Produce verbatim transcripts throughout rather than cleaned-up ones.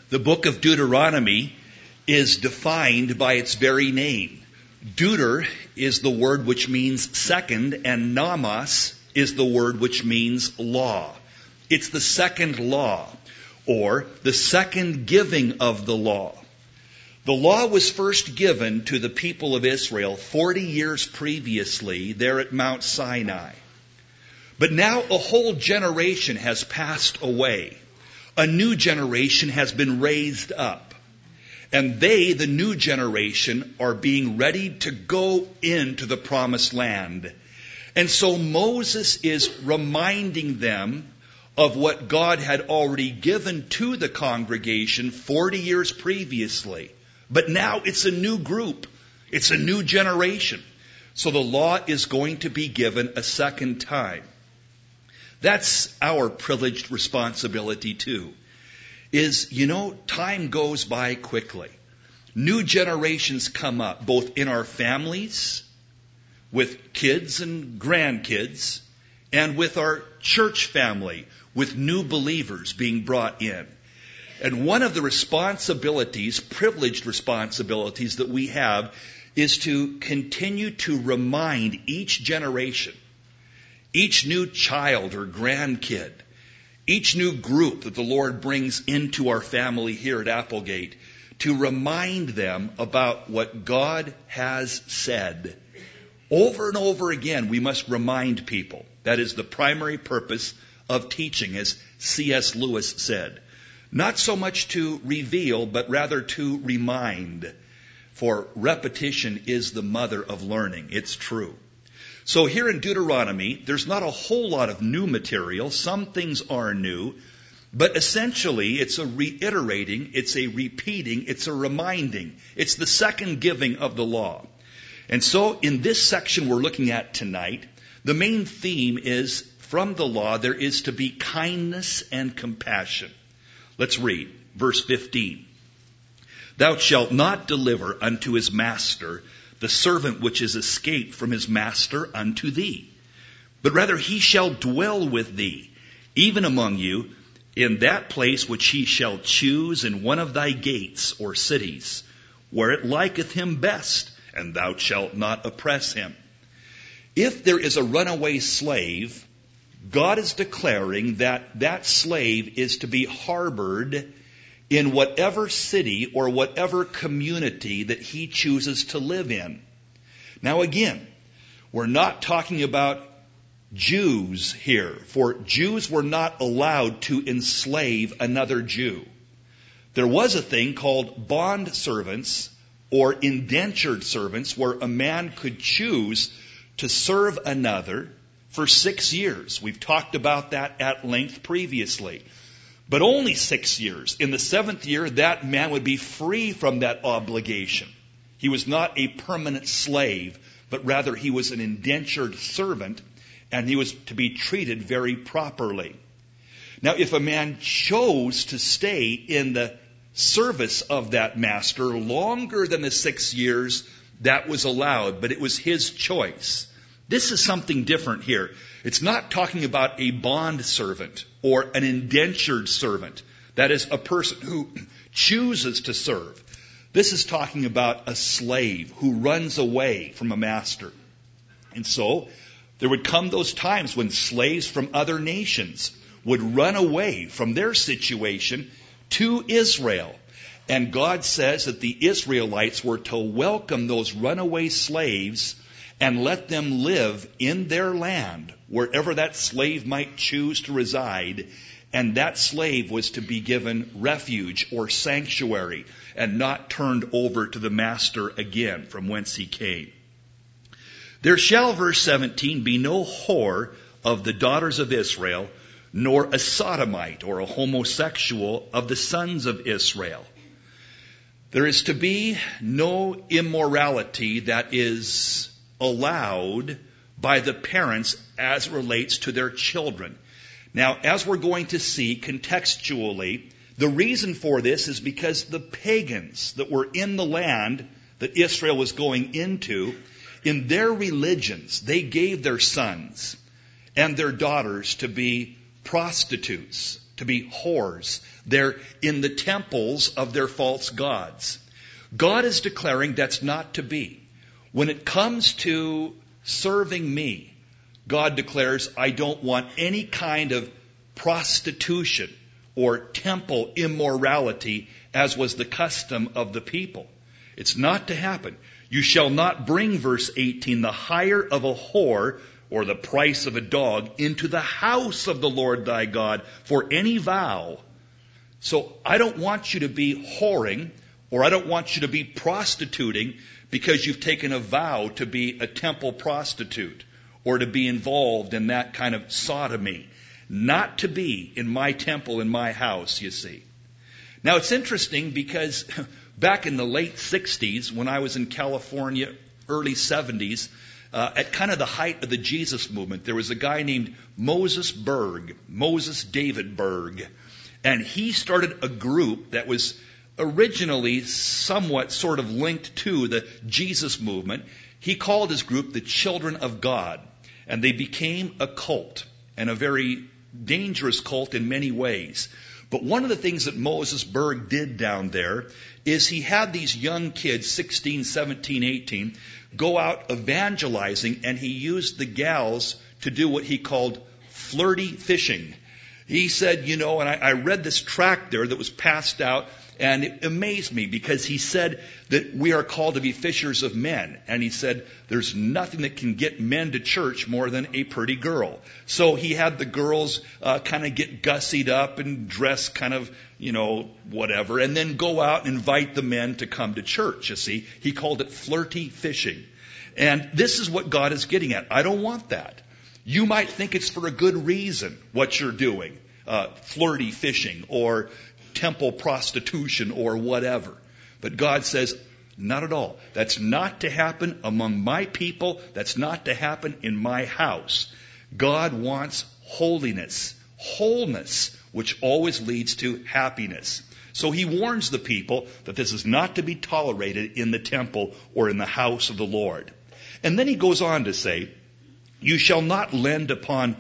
The book of Deuteronomy is defined by its very name. Deuter is the word which means second, and nomos is the word which means law. It's the second law, or the second giving of the law. The law was first given to the people of Israel forty years previously there at Mount Sinai. But now a whole generation has passed away. A new generation has been raised up. And they, the new generation, are being ready to go into the promised land. And so Moses is reminding them of what God had already given to the congregation forty years previously. But now it's a new group. It's a new generation. So the law is going to be given a second time. That's our privileged responsibility too. Is, you know, time goes by quickly. New generations come up, both in our families, with kids and grandkids, and with our church family, with new believers being brought in. And one of the responsibilities, privileged responsibilities that we have, is to continue to remind each generation, each new child or grandkid, each new group that the Lord brings into our family here at Applegate, to remind them about what God has said. Over and over again, we must remind people. That is the primary purpose of teaching, as C S Lewis said. Not so much to reveal, but rather to remind. For repetition is the mother of learning. It's true. So here in Deuteronomy, there's not a whole lot of new material. Some things are new. But essentially, it's a reiterating, it's a repeating, it's a reminding. It's the second giving of the law. And so in this section we're looking at tonight, the main theme is, from the law, there is to be kindness and compassion. Let's read verse fifteen. Thou shalt not deliver unto his master the servant which is escaped from his master unto thee, but rather he shall dwell with thee, even among you, in that place which he shall choose in one of thy gates or cities, where it liketh him best, and thou shalt not oppress him. If there is a runaway slave, God is declaring that that slave is to be harbored in whatever city or whatever community that he chooses to live in. Now again, we're not talking about Jews here, for Jews were not allowed to enslave another Jew. There was a thing called bond servants or indentured servants, where a man could choose to serve another for six years. We've talked about that at length previously. But only six years. In the seventh year, that man would be free from that obligation. He was not a permanent slave, but rather he was an indentured servant, and he was to be treated very properly. Now, if a man chose to stay in the service of that master longer than the six years, that was allowed, but it was his choice. This is something different here. It's not talking about a bond servant or an indentured servant. That is a person who chooses to serve. This is talking about a slave who runs away from a master. And so there would come those times when slaves from other nations would run away from their situation to Israel. And God says that the Israelites were to welcome those runaway slaves and let them live in their land, wherever that slave might choose to reside. And that slave was to be given refuge or sanctuary and not turned over to the master again from whence he came. There shall, verse seventeen, be no whore of the daughters of Israel, nor a sodomite or a homosexual of the sons of Israel. There is to be no immorality that is allowed by the parents as relates to their children. Now, as we're going to see contextually, the reason for this is because the pagans that were in the land that Israel was going into, in their religions, they gave their sons and their daughters to be prostitutes, to be whores. They're in the temples of their false gods. God is declaring that's not to be. When it comes to serving me, God declares, I don't want any kind of prostitution or temple immorality as was the custom of the people. It's not to happen. You shall not bring, verse eighteen, the hire of a whore or the price of a dog into the house of the Lord thy God for any vow. So I don't want you to be whoring, or I don't want you to be prostituting because you've taken a vow to be a temple prostitute or to be involved in that kind of sodomy. Not to be in my temple, in my house, you see. Now it's interesting because back in the late sixties, when I was in California, early seventies, uh, at kind of the height of the Jesus movement, there was a guy named Moses Berg, Moses David Berg, and he started a group that was originally somewhat sort of linked to the Jesus movement. He called his group the Children of God, and they became a cult, and a very dangerous cult in many ways. But one of the things that Moses Berg did down there is he had these young kids, sixteen, seventeen, eighteen, go out evangelizing, and he used the gals to do what he called flirty fishing. He said, you know, and I, I read this tract there that was passed out, and it amazed me because he said that we are called to be fishers of men. And he said there's nothing that can get men to church more than a pretty girl. So he had the girls uh, kind of get gussied up and dress kind of, you know, whatever, and then go out and invite the men to come to church, you see. He called it flirty fishing. And this is what God is getting at. I don't want that. You might think it's for a good reason what you're doing, uh, flirty fishing or temple prostitution or whatever. But God says, not at all. That's not to happen among my people. That's not to happen in my house. God wants holiness, wholeness, which always leads to happiness. So he warns the people that this is not to be tolerated in the temple or in the house of the Lord. And then he goes on to say, you shall not lend upon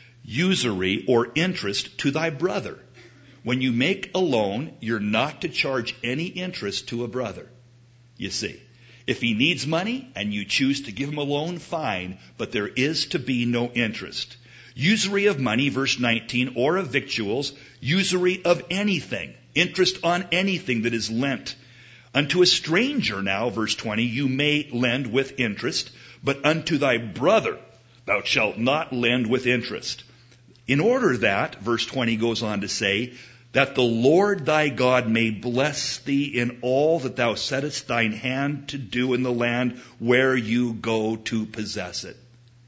usury or interest to thy brother. When you make a loan, you're not to charge any interest to a brother. You see, if he needs money and you choose to give him a loan, fine, but there is to be no interest. Usury of money, verse nineteen, or of victuals, usury of anything, interest on anything that is lent. Unto a stranger now, verse twenty, you may lend with interest, but unto thy brother thou shalt not lend with interest. In order that, verse twenty goes on to say, that the Lord thy God may bless thee in all that thou settest thine hand to do in the land where you go to possess it.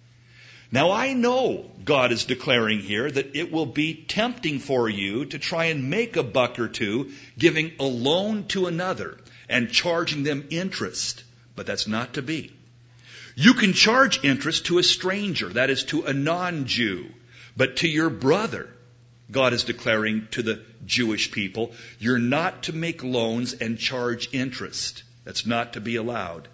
Now I know God is declaring here that it will be tempting for you to try and make a buck or two giving a loan to another and charging them interest, but that's not to be. You can charge interest to a stranger, that is to a non-Jew, but to your brother, God is declaring to the Jewish people, you're not to make loans and charge interest. That's not to be allowed.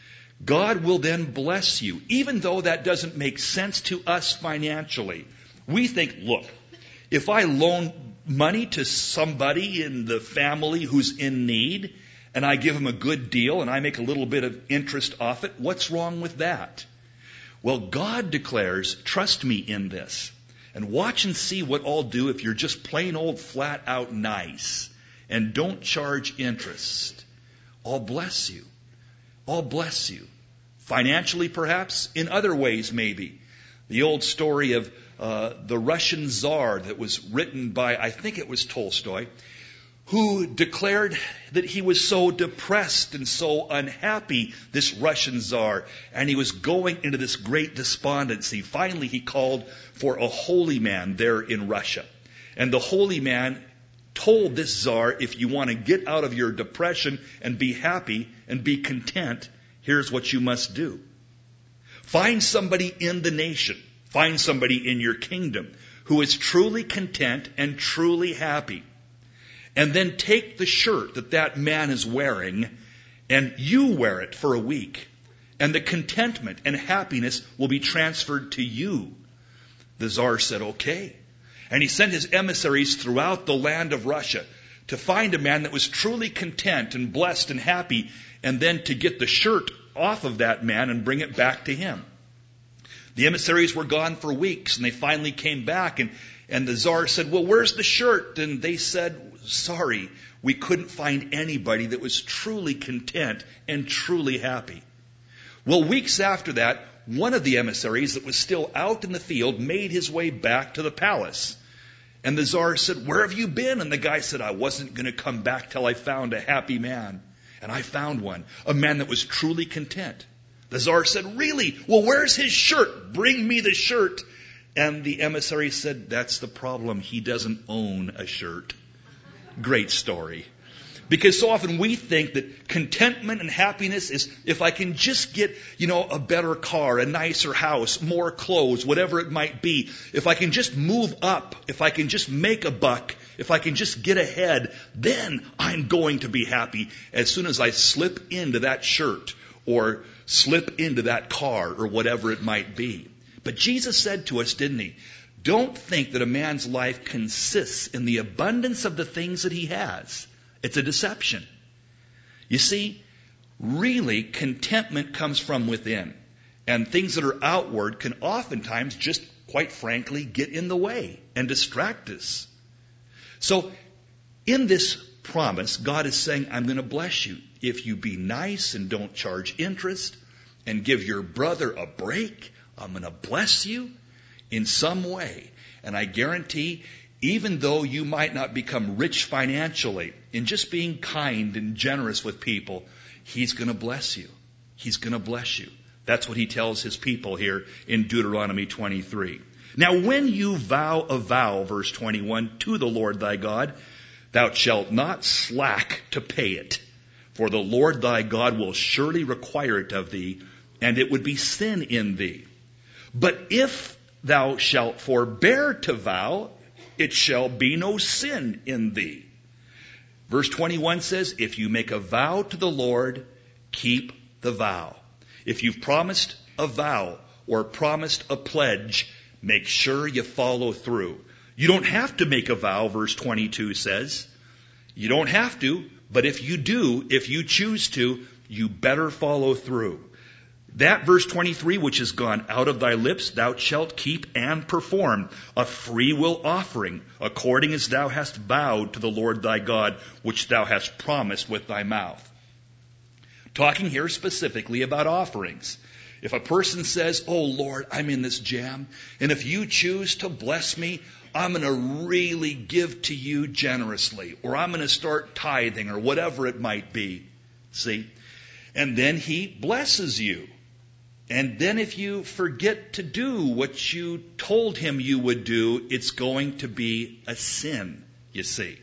God will then bless you, even though that doesn't make sense to us financially. We think, look, if I loan money to somebody in the family who's in need, and I give him a good deal and I make a little bit of interest off it, what's wrong with that? Well, God declares, trust me in this. And watch and see what I'll do if you're just plain old flat out nice and don't charge interest. I'll bless you. I'll bless you. Financially, perhaps. In other ways, maybe. The old story of uh, the Russian Tsar that was written by, I think it was Tolstoy, who declared that he was so depressed and so unhappy, this Russian Tsar, and he was going into this great despondency. Finally, he called for a holy man there in Russia. And the holy man told this Tsar, if you want to get out of your depression and be happy and be content, here's what you must do. Find somebody in the nation, find somebody in your kingdom who is truly content and truly happy. And then take the shirt that that man is wearing and you wear it for a week. And the contentment and happiness will be transferred to you. The Tsar said, okay. And he sent his emissaries throughout the land of Russia to find a man that was truly content and blessed and happy, and then to get the shirt off of that man and bring it back to him. The emissaries were gone for weeks, and they finally came back, and, and the Tsar said, well, where's the shirt? And they said, sorry, we couldn't find anybody that was truly content and truly happy. Well, weeks after that, one of the emissaries that was still out in the field made his way back to the palace. And the Tsar said, where have you been? And the guy said, I wasn't going to come back till I found a happy man. And I found one, a man that was truly content. The Tsar said, really? Well, where's his shirt? Bring me the shirt. And the emissary said, that's the problem. He doesn't own a shirt. Great story. Because so often we think that contentment and happiness is if I can just get, you know, a better car, a nicer house, more clothes, whatever it might be. If I can just move up, if I can just make a buck, if I can just get ahead, then I'm going to be happy as soon as I slip into that shirt or slip into that car or whatever it might be. But Jesus said to us, didn't he? Don't think that a man's life consists in the abundance of the things that he has. It's a deception. You see, really, contentment comes from within. And things that are outward can oftentimes just, quite frankly, get in the way and distract us. So, in this promise, God is saying, I'm going to bless you if you be nice and don't charge interest and give your brother a break. I'm going to bless you in some way. And I guarantee, even though you might not become rich financially, in just being kind and generous with people, He's going to bless you. He's going to bless you. That's what He tells His people here in Deuteronomy twenty-three. Now when you vow a vow, verse twenty-one, to the Lord thy God, thou shalt not slack to pay it. For the Lord thy God will surely require it of thee, and it would be sin in thee. But if thou shalt forbear to vow, it shall be no sin in thee. Verse twenty-one says, if you make a vow to the Lord, keep the vow. If you've promised a vow or promised a pledge, make sure you follow through. You don't have to make a vow, verse twenty-two says. You don't have to, but if you do, if you choose to, you better follow through. That verse twenty-three, which is gone out of thy lips, thou shalt keep and perform a free will offering, according as thou hast vowed to the Lord thy God, which thou hast promised with thy mouth. Talking here specifically about offerings. If a person says, oh Lord, I'm in this jam, and if you choose to bless me, I'm going to really give to you generously, or I'm going to start tithing, or whatever it might be. See? And then He blesses you. And then if you forget to do what you told Him you would do, it's going to be a sin, you see.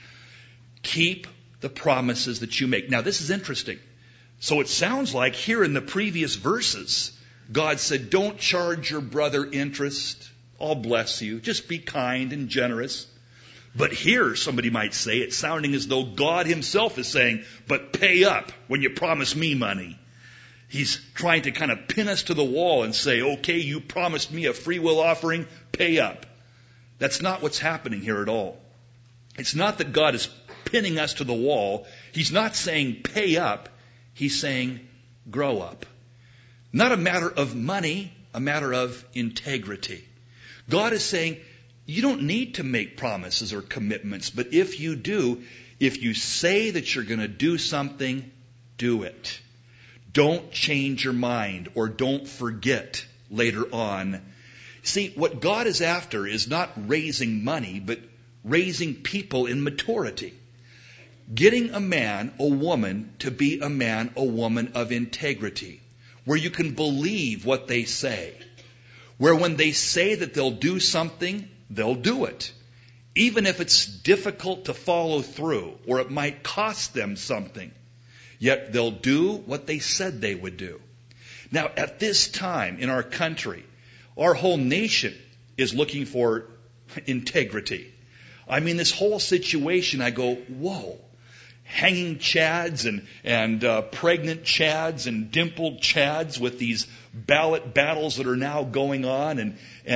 Keep the promises that you make. Now, this is interesting. So it sounds like here in the previous verses, God said, don't charge your brother interest. I'll bless you. Just be kind and generous. But here, somebody might say, it's sounding as though God Himself is saying, but pay up when you promise me money. He's trying to kind of pin us to the wall and say, okay, you promised me a free will offering, pay up. That's not what's happening here at all. It's not that God is pinning us to the wall. He's not saying pay up. He's saying grow up. Not a matter of money, a matter of integrity. God is saying you don't need to make promises or commitments, but if you do, if you say that you're going to do something, do it. Don't change your mind or don't forget later on. See, what God is after is not raising money, but raising people in maturity. Getting a man, a woman, to be a man, a woman of integrity, where you can believe what they say, where when they say that they'll do something, they'll do it, even if it's difficult to follow through or it might cost them something. Yet they'll do what they said they would do. Now, at this time in our country, our whole nation is looking for integrity. I mean, this whole situation, I go, whoa. Hanging chads and, and uh, pregnant chads and dimpled chads with these ballot battles that are now going on. And, and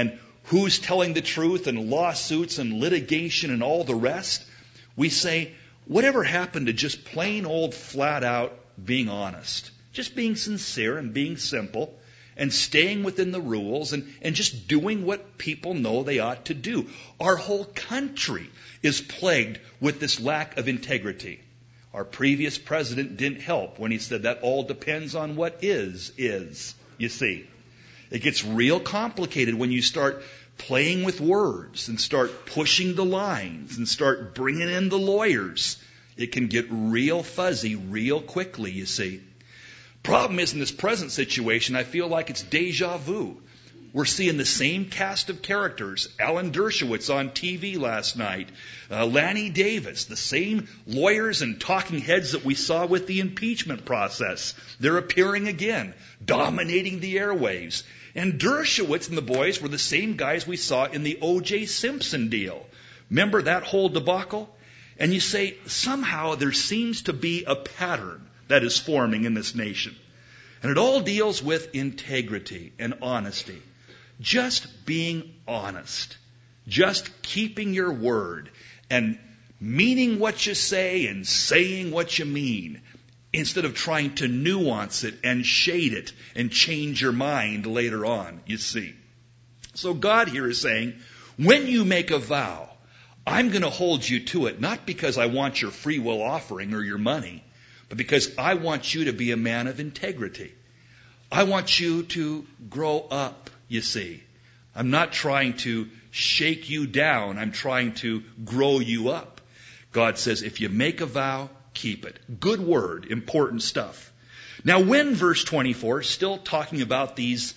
who's telling the truth and lawsuits and litigation and all the rest, we say, whatever happened to just plain old flat out being honest? Just being sincere and being simple and staying within the rules and, and just doing what people know they ought to do. Our whole country is plagued with this lack of integrity. Our previous president didn't help when he said that all depends on what is, is. You see, it gets real complicated when you start playing with words and start pushing the lines and start bringing in the lawyers. It can get real fuzzy real quickly, you see. Problem is, in this present situation, I feel like it's deja vu. We're seeing the same cast of characters. Alan Dershowitz on T V last night. Uh, Lanny Davis, the same lawyers and talking heads that we saw with the impeachment process. They're appearing again, dominating the airwaves. And Dershowitz and the boys were the same guys we saw in the O J Simpson deal. Remember that whole debacle? And you say, somehow there seems to be a pattern that is forming in this nation. And it all deals with integrity and honesty. Just being honest. Just keeping your word and meaning what you say and saying what you mean, instead of trying to nuance it and shade it and change your mind later on, you see. So God here is saying, when you make a vow, I'm going to hold you to it, not because I want your free will offering or your money, but because I want you to be a man of integrity. I want you to grow up, you see. I'm not trying to shake you down. I'm trying to grow you up. God says, if you make a vow, keep it. Good word, important stuff. Now, when verse twenty-four, still talking about these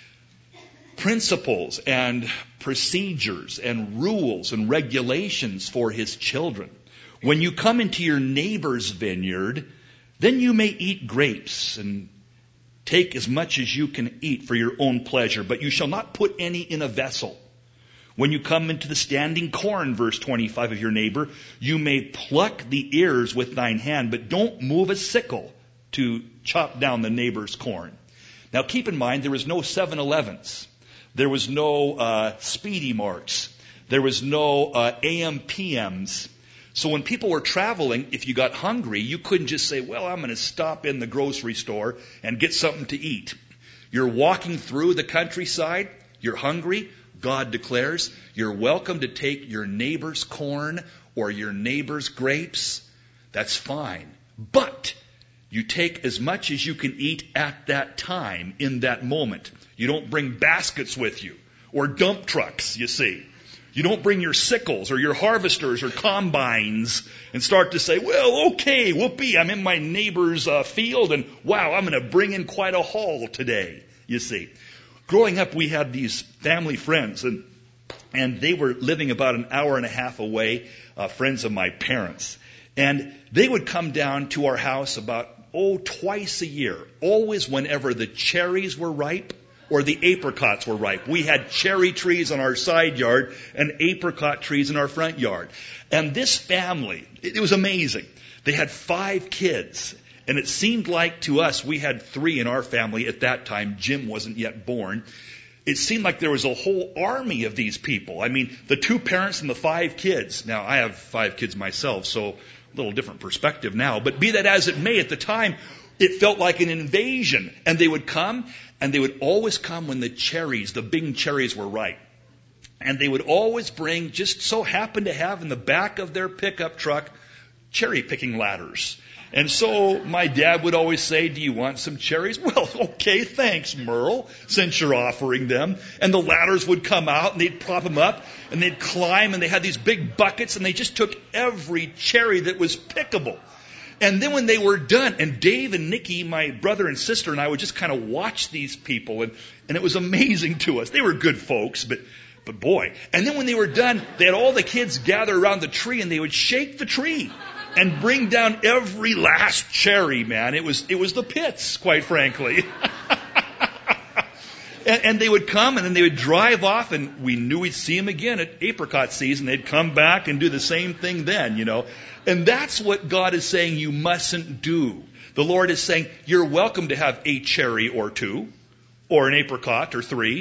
principles and procedures and rules and regulations for his children. When you come into your neighbor's vineyard, then you may eat grapes and take as much as you can eat for your own pleasure, but you shall not put any in a vessel. When you come into the standing corn, verse twenty-five, of your neighbor, you may pluck the ears with thine hand, but don't move a sickle to chop down the neighbor's corn. Now keep in mind, there was no seven elevens. There was no uh, Speedy Marts. There was no uh, A M P Ms. So when people were traveling, if you got hungry, you couldn't just say, well, I'm going to stop in the grocery store and get something to eat. You're walking through the countryside. You're hungry. God declares you're welcome to take your neighbor's corn or your neighbor's grapes. That's fine. But you take as much as you can eat at that time, in that moment. You don't bring baskets with you or dump trucks, you see. You don't bring your sickles or your harvesters or combines and start to say, well, okay, whoopee, I'm in my neighbor's uh, field and wow, I'm going to bring in quite a haul today, you see. Growing up, we had these family friends and and they were living about an hour and a half away, uh, friends of my parents. And they would come down to our house about, oh, twice a year, always whenever the cherries were ripe or the apricots were ripe. We had cherry trees on our side yard and apricot trees in our front yard. And this family, it was amazing. They had five kids. And it seemed like to us, we had three in our family at that time. Jim wasn't yet born. It seemed like there was a whole army of these people. I mean, the two parents and the five kids. Now, I have five kids myself, so a little different perspective now. But be that as it may, at the time, it felt like an invasion. And they would come, and they would always come when the cherries, the big cherries were ripe. And they would always bring, just so happened to have in the back of their pickup truck, cherry picking ladders. And so my dad would always say, do you want some cherries? Well, okay, thanks, Merle, since you're offering them. And the ladders would come out and they'd prop them up and they'd climb and they had these big buckets and they just took every cherry that was pickable. And then when they were done, and Dave and Nikki, my brother and sister, and I would just kind of watch these people, and, and it was amazing to us. They were good folks, but but boy. And then when they were done, they had all the kids gather around the tree and they would shake the tree and bring down every last cherry, man. It was it was the pits, quite frankly. and, and they would come and then they would drive off, and we knew we'd see them again at apricot season. They'd come back and do the same thing then, you know. And that's what God is saying you mustn't do. The Lord is saying you're welcome to have a cherry or two, or an apricot or three,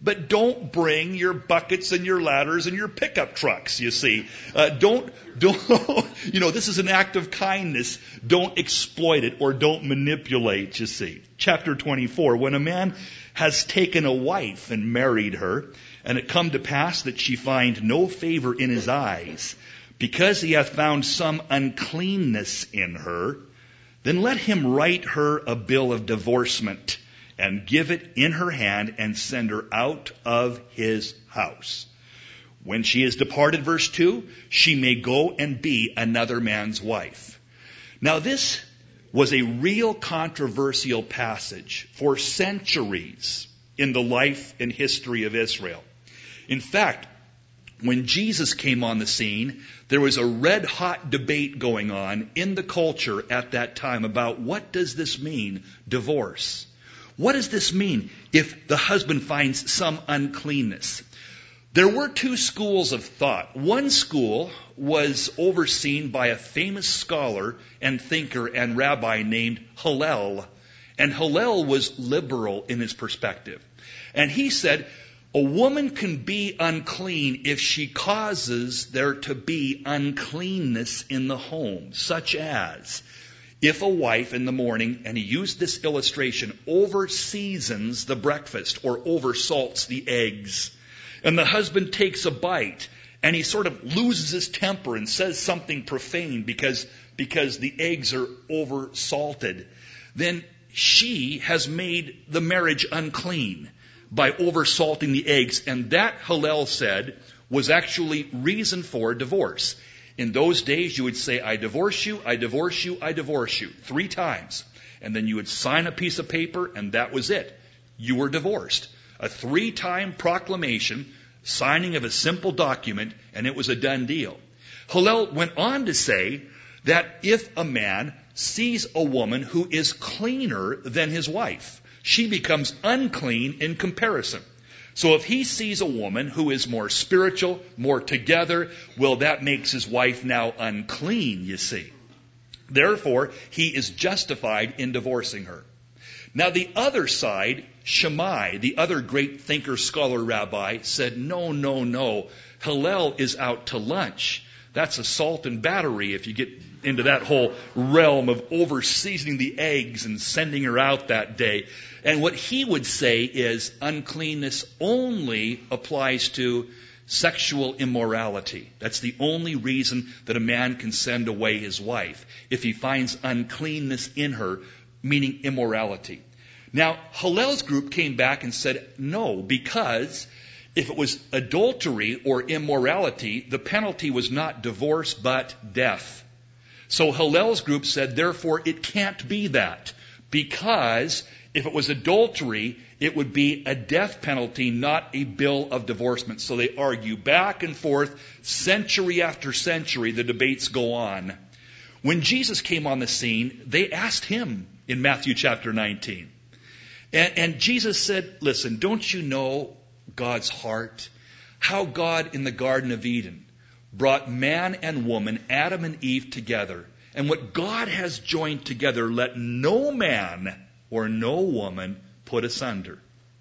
but don't bring your buckets and your ladders and your pickup trucks, you see. Uh, don't, don't, you know, this is an act of kindness. Don't exploit it or don't manipulate, you see. Chapter twenty-four, when a man has taken a wife and married her, and it come to pass that she find no favor in his eyes, because he hath found some uncleanness in her, then let him write her a bill of divorcement, and give it in her hand, and send her out of his house. When she is departed, verse two, she may go and be another man's wife. Now this was a real controversial passage for centuries in the life and history of Israel. In fact, when Jesus came on the scene, there was a red-hot debate going on in the culture at that time about what does this mean, divorce? What does this mean if the husband finds some uncleanness? There were two schools of thought. One school was overseen by a famous scholar and thinker and rabbi named Hillel. And Hillel was liberal in his perspective. And he said, a woman can be unclean if she causes there to be uncleanness in the home, such as if a wife in the morning, and he used this illustration, over seasons the breakfast or over salts the eggs, and the husband takes a bite and he sort of loses his temper and says something profane because, because the eggs are over salted, then she has made the marriage unclean by over-salting the eggs. And that, Hillel said, was actually reason for divorce. In those days, you would say, I divorce you, I divorce you, I divorce you, three times. And then you would sign a piece of paper, and that was it. You were divorced. A three-time proclamation, signing of a simple document, and it was a done deal. Hillel went on to say that if a man sees a woman who is cleaner than his wife, she becomes unclean in comparison. So if he sees a woman who is more spiritual, more together, well, that makes his wife now unclean, you see. Therefore, he is justified in divorcing her. Now, the other side, Shammai, the other great thinker, scholar, rabbi, said, no, no, no. Hillel is out to lunch. That's assault and battery if you get into that whole realm of over-seasoning the eggs and sending her out that day. And what he would say is uncleanness only applies to sexual immorality. That's the only reason that a man can send away his wife, if he finds uncleanness in her, meaning immorality. Now, Hillel's group came back and said, no, because if it was adultery or immorality, the penalty was not divorce but death. So Hillel's group said, therefore, it can't be that, because if it was adultery, it would be a death penalty, not a bill of divorcement. So they argue back and forth, century after century, the debates go on. When Jesus came on the scene, they asked him in Matthew chapter nineteen. And, and Jesus said, listen, don't you know God's heart? How God in the Garden of Eden brought man and woman, Adam and Eve, together. And what God has joined together, let no man or no woman put asunder.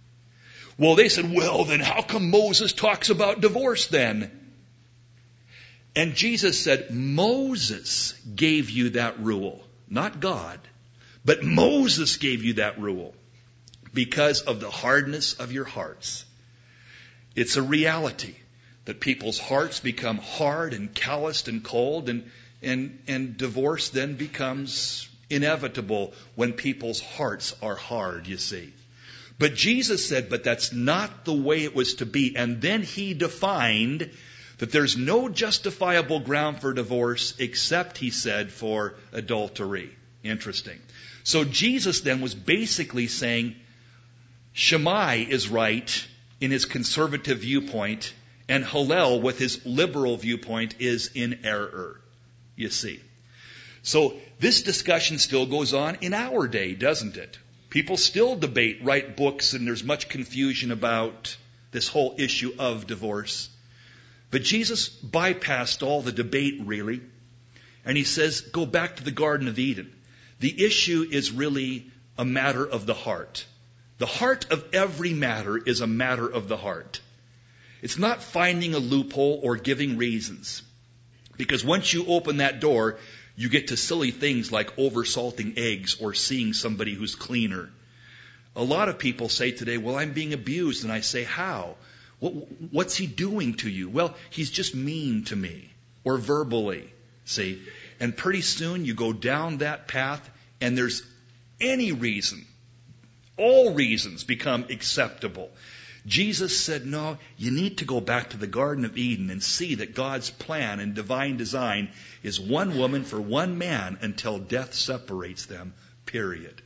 Well, they said, well, then how come Moses talks about divorce then? And Jesus said, Moses gave you that rule, not God. But Moses gave you that rule because of the hardness of your hearts. It's a reality that people's hearts become hard and calloused and cold, and, and, and divorce then becomes inevitable when people's hearts are hard, you see. But Jesus said, but that's not the way it was to be. And then he defined that there's no justifiable ground for divorce except, he said, for adultery. Interesting. So Jesus then was basically saying, Shammai is right in his conservative viewpoint, and Hillel, with his liberal viewpoint, is in error, you see. So this discussion still goes on in our day, doesn't it? People still debate, write books, and there's much confusion about this whole issue of divorce. But Jesus bypassed all the debate, really. And he says, go back to the Garden of Eden. The issue is really a matter of the heart. The heart of every matter is a matter of the heart. It's not finding a loophole or giving reasons. Because once you open that door, you get to silly things like oversalting eggs or seeing somebody who's cleaner. A lot of people say today, well, I'm being abused. And I say, how? What, what's he doing to you? Well, he's just mean to me. Or verbally. See? And pretty soon you go down that path and there's any reason. All reasons become acceptable. Jesus said, no, you need to go back to the Garden of Eden and see that God's plan and divine design is one woman for one man until death separates them, period.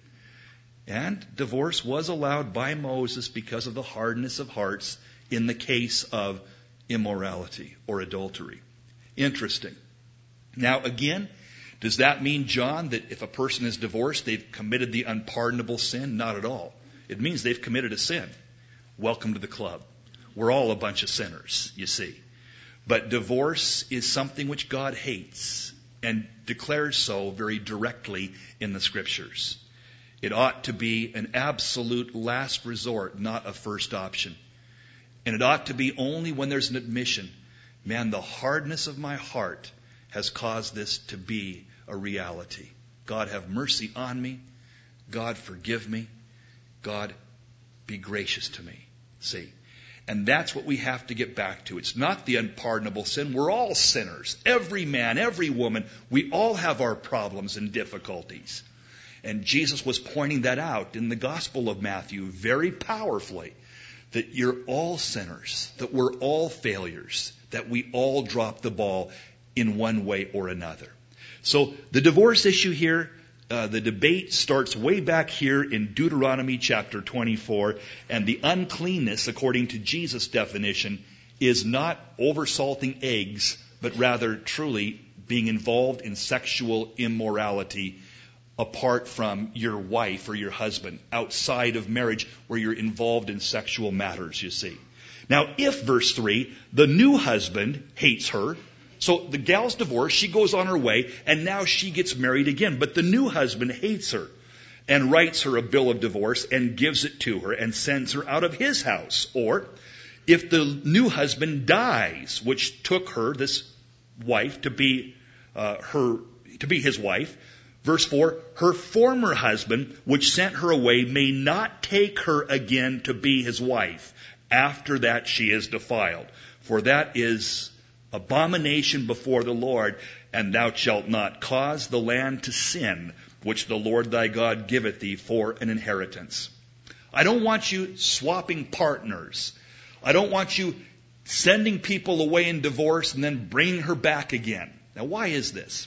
And divorce was allowed by Moses because of the hardness of hearts in the case of immorality or adultery. Interesting. Now again, does that mean, John, that if a person is divorced, they've committed the unpardonable sin? Not at all. It means they've committed a sin. Welcome to the club. We're all a bunch of sinners, you see. But divorce is something which God hates and declares so very directly in the Scriptures. It ought to be an absolute last resort, not a first option. And it ought to be only when there's an admission, man, the hardness of my heart has caused this to be a reality. God, have mercy on me. God, forgive me. God, be gracious to me. See? And that's what we have to get back to. It's not the unpardonable sin. We're all sinners. Every man, every woman, we all have our problems and difficulties. And Jesus was pointing that out in the Gospel of Matthew very powerfully, that you're all sinners, that we're all failures, that we all drop the ball in one way or another. So the divorce issue here, Uh, the debate starts way back here in Deuteronomy chapter twenty-four, and the uncleanness, according to Jesus' definition, is not oversalting eggs, but rather truly being involved in sexual immorality apart from your wife or your husband, outside of marriage where you're involved in sexual matters, you see. Now, if, verse three, the new husband hates her, so the gal's divorced, she goes on her way, and now she gets married again. But the new husband hates her and writes her a bill of divorce and gives it to her and sends her out of his house. Or if the new husband dies, which took her, this wife, to be uh, her, to be his wife, verse four, her former husband, which sent her away, may not take her again to be his wife. After that she is defiled. For that is abomination before the Lord, and thou shalt not cause the land to sin, which the Lord thy God giveth thee for an inheritance. I don't want you swapping partners. I don't want you sending people away in divorce and then bringing her back again. Now, why is this?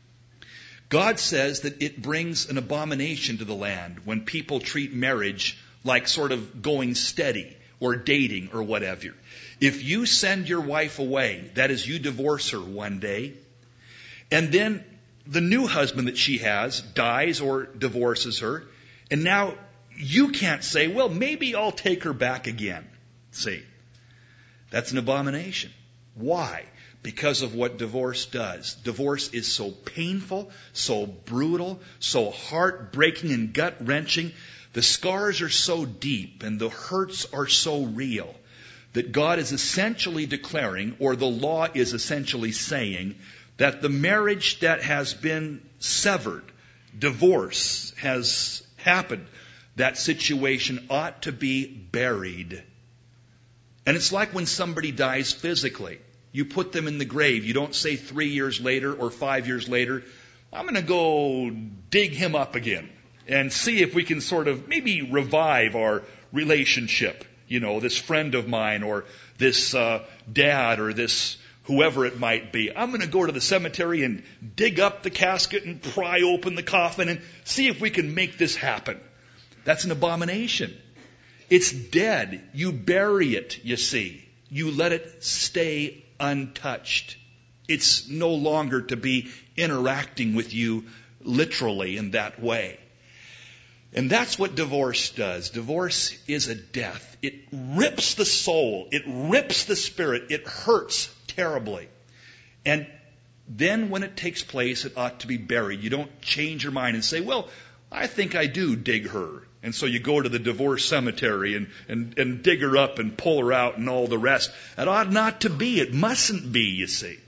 God says that it brings an abomination to the land when people treat marriage like sort of going steady or dating or whatever. If you send your wife away, that is, you divorce her one day, and then the new husband that she has dies or divorces her, and now you can't say, well, maybe I'll take her back again. See, that's an abomination. Why? Because of what divorce does. Divorce is so painful, so brutal, so heartbreaking and gut-wrenching. The scars are so deep and the hurts are so real that God is essentially declaring, or the law is essentially saying, that the marriage that has been severed, divorce has happened, that situation ought to be buried. And it's like when somebody dies physically. You put them in the grave. You don't say three years later or five years later, I'm going to go dig him up again and see if we can sort of maybe revive our relationship. You know, this friend of mine or this uh, dad or this whoever it might be. I'm going to go to the cemetery and dig up the casket and pry open the coffin and see if we can make this happen. That's an abomination. It's dead. You bury it, you see. You let it stay untouched. It's no longer to be interacting with you literally in that way. And that's what divorce does. Divorce is a death. It rips the soul. It rips the spirit. It hurts terribly. And then when it takes place, it ought to be buried. You don't change your mind and say, well, I think I do dig her. And so you go to the divorce cemetery and, and, and dig her up and pull her out and all the rest. It ought not to be. It mustn't be, you see.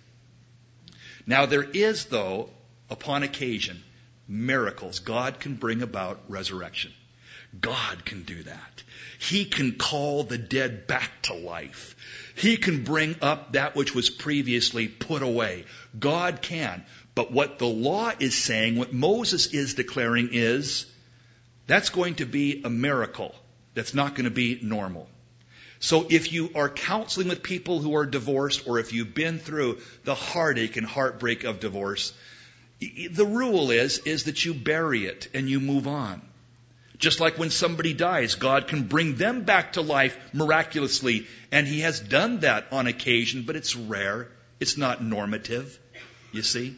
Now there is, though, upon occasion, miracles. God can bring about resurrection. God can do that. He can call the dead back to life. He can bring up that which was previously put away. God can. But what the law is saying, what Moses is declaring is, that's going to be a miracle. That's not going to be normal. So if you are counseling with people who are divorced, or if you've been through the heartache and heartbreak of divorce, the rule is, is that you bury it and you move on. Just like when somebody dies, God can bring them back to life miraculously, and He has done that on occasion, but it's rare. It's not normative, you see.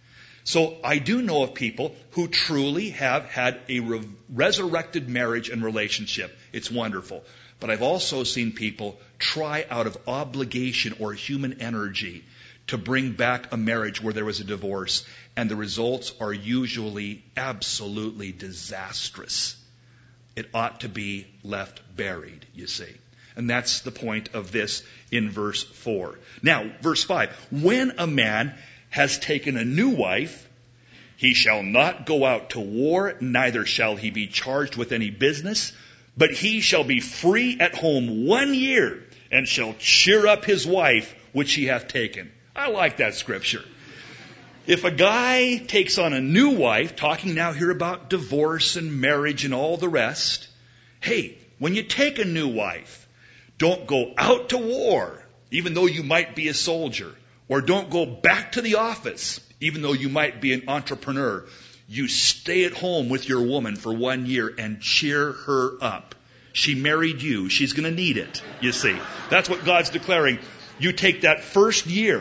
So I do know of people who truly have had a re- resurrected marriage and relationship. It's wonderful. But I've also seen people try out of obligation or human energy to bring back a marriage where there was a divorce, and the results are usually absolutely disastrous. It ought to be left buried, you see. And that's the point of this in verse four. Now, verse five. When a man has taken a new wife, he shall not go out to war, neither shall he be charged with any business, but he shall be free at home one year, and shall cheer up his wife which he hath taken. I like that scripture. If a guy takes on a new wife, talking now here about divorce and marriage and all the rest, hey, when you take a new wife, don't go out to war, even though you might be a soldier, or don't go back to the office, even though you might be an entrepreneur. You stay at home with your woman for one year and cheer her up. She married you. She's going to need it, you see. That's what God's declaring. You take that first year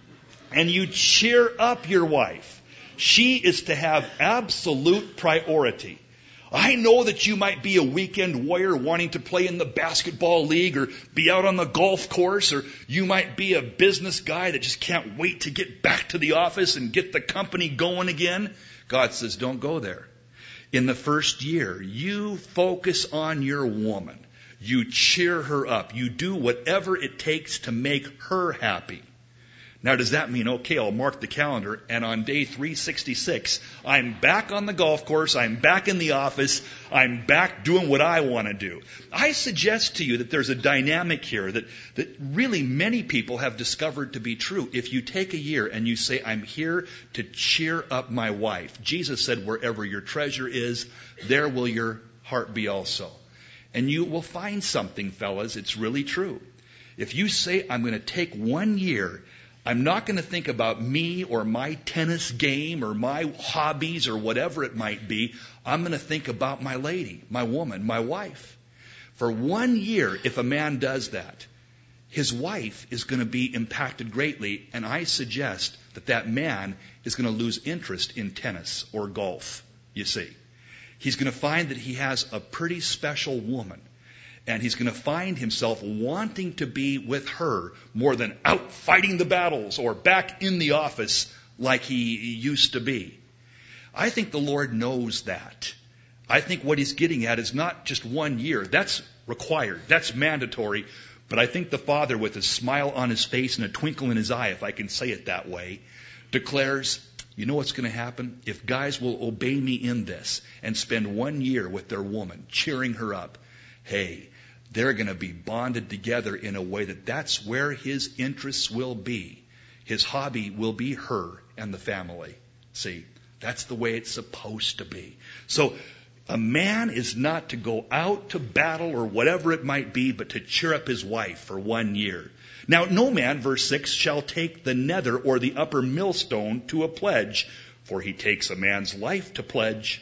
and you cheer up your wife. She is to have absolute priority. I know that you might be a weekend warrior wanting to play in the basketball league or be out on the golf course, or you might be a business guy that just can't wait to get back to the office and get the company going again. God says, don't go there. In the first year, you focus on your woman. You cheer her up. You do whatever it takes to make her happy. Now, does that mean, okay, I'll mark the calendar, and on day three sixty-six, I'm back on the golf course, I'm back in the office, I'm back doing what I want to do? I suggest to you that there's a dynamic here that, that really many people have discovered to be true. If you take a year and you say, I'm here to cheer up my wife, Jesus said, wherever your treasure is, there will your heart be also. And you will find something, fellas, it's really true. If you say, I'm going to take one year, I'm not going to think about me or my tennis game or my hobbies or whatever it might be. I'm going to think about my lady, my woman, my wife. For one year, if a man does that, his wife is going to be impacted greatly, and I suggest that that man is going to lose interest in tennis or golf, you see. He's going to find that he has a pretty special woman. And he's going to find himself wanting to be with her more than out fighting the battles or back in the office like he used to be. I think the Lord knows that. I think what He's getting at is not just one year. That's required. That's mandatory. But I think the Father, with a smile on His face and a twinkle in His eye, if I can say it that way, declares, you know what's going to happen? If guys will obey me in this and spend one year with their woman, cheering her up, hey, they're going to be bonded together in a way that that's where his interests will be. His hobby will be her and the family. See, that's the way it's supposed to be. So a man is not to go out to battle or whatever it might be, but to cheer up his wife for one year. Now, no man, verse six, shall take the nether or the upper millstone to a pledge, for he takes a man's life to pledge.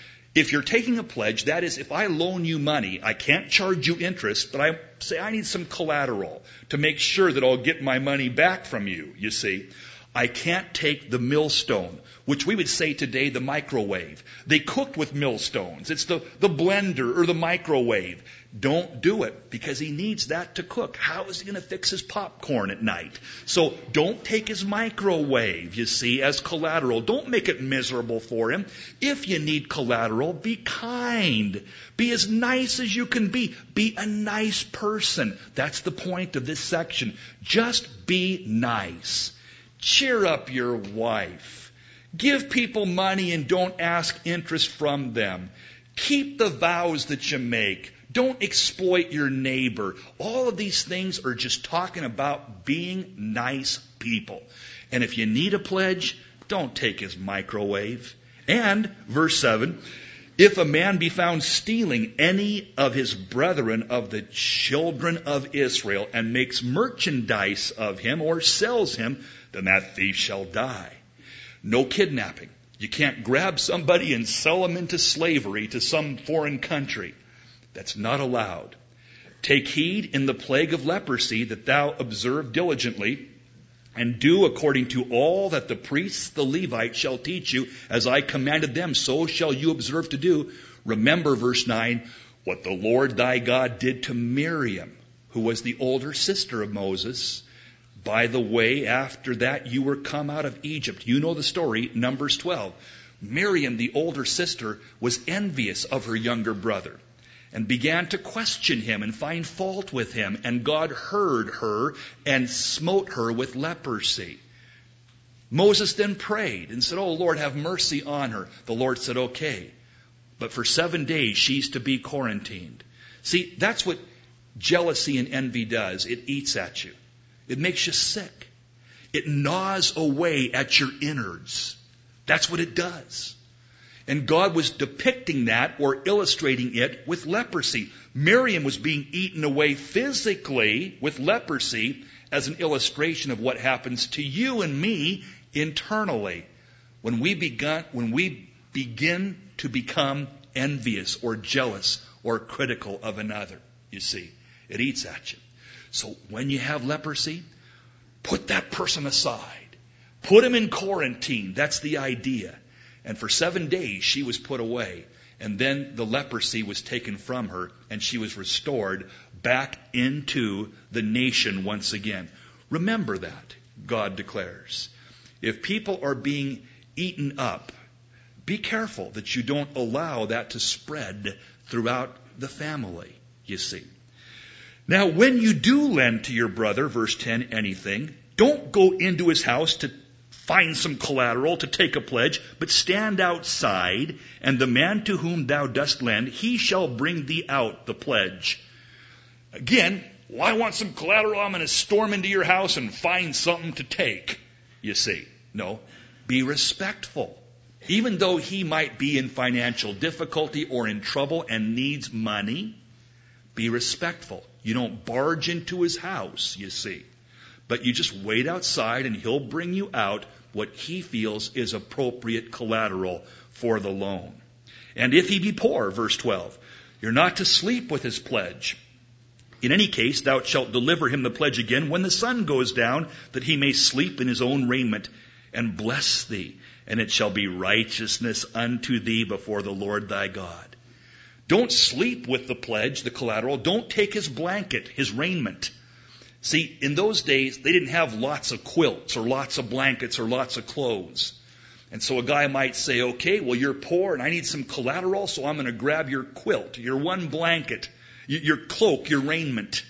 If you're taking a pledge, that is, if I loan you money, I can't charge you interest, but I say I need some collateral to make sure that I'll get my money back from you, you see. I can't take the millstone, which we would say today the microwave. They cooked with millstones. It's the, the blender or the microwave. Don't do it because he needs that to cook. How is he going to fix his popcorn at night? So don't take his microwave, you see, as collateral. Don't make it miserable for him. If you need collateral, be kind. Be as nice as you can be. Be a nice person. That's the point of this section. Just be nice. Cheer up your wife. Give people money and don't ask interest from them. Keep the vows that you make. Don't exploit your neighbor. All of these things are just talking about being nice people. And if you need a pledge, don't take his microwave. And, verse seven, if a man be found stealing any of his brethren of the children of Israel and makes merchandise of him or sells him, then that thief shall die. No kidnapping. You can't grab somebody and sell them into slavery to some foreign country. That's not allowed. Take heed in the plague of leprosy that thou observe diligently, and do according to all that the priests, the Levites, shall teach you, as I commanded them, so shall you observe to do. Remember, verse nine, what the Lord thy God did to Miriam, who was the older sister of Moses. By the way, after that you were come out of Egypt. You know the story, Numbers twelve. Miriam, the older sister, was envious of her younger brother and began to question him and find fault with him. And God heard her and smote her with leprosy. Moses then prayed and said, "Oh Lord, have mercy on her." The Lord said, "Okay. But for seven days she's to be quarantined." See, that's what jealousy and envy does. It eats at you. It makes you sick. It gnaws away at your innards. That's what it does. And God was depicting that or illustrating it with leprosy. Miriam was being eaten away physically with leprosy as an illustration of what happens to you and me internally when we begun, when we begin to become envious or jealous or critical of another. You see, it eats at you. So when you have leprosy, put that person aside. Put him in quarantine. That's the idea. And for seven days she was put away. And then the leprosy was taken from her and she was restored back into the nation once again. Remember that, God declares. If people are being eaten up, be careful that you don't allow that to spread throughout the family, you see. Now, when you do lend to your brother, verse ten, anything, don't go into his house to find some collateral, to take a pledge, but stand outside, and the man to whom thou dost lend, he shall bring thee out the pledge. Again, well, I want some collateral, I'm going to storm into your house and find something to take, you see. No, be respectful. Even though he might be in financial difficulty or in trouble and needs money, be respectful. You don't barge into his house, you see. But you just wait outside and he'll bring you out what he feels is appropriate collateral for the loan. And if he be poor, verse twelve, you're not to sleep with his pledge. In any case, thou shalt deliver him the pledge again when the sun goes down, that he may sleep in his own raiment, and bless thee, and it shall be righteousness unto thee before the Lord thy God. Don't sleep with the pledge, the collateral. Don't take his blanket, his raiment. See, in those days, they didn't have lots of quilts or lots of blankets or lots of clothes. And so a guy might say, okay, well, you're poor and I need some collateral, so I'm going to grab your quilt, your one blanket, your cloak, your raiment.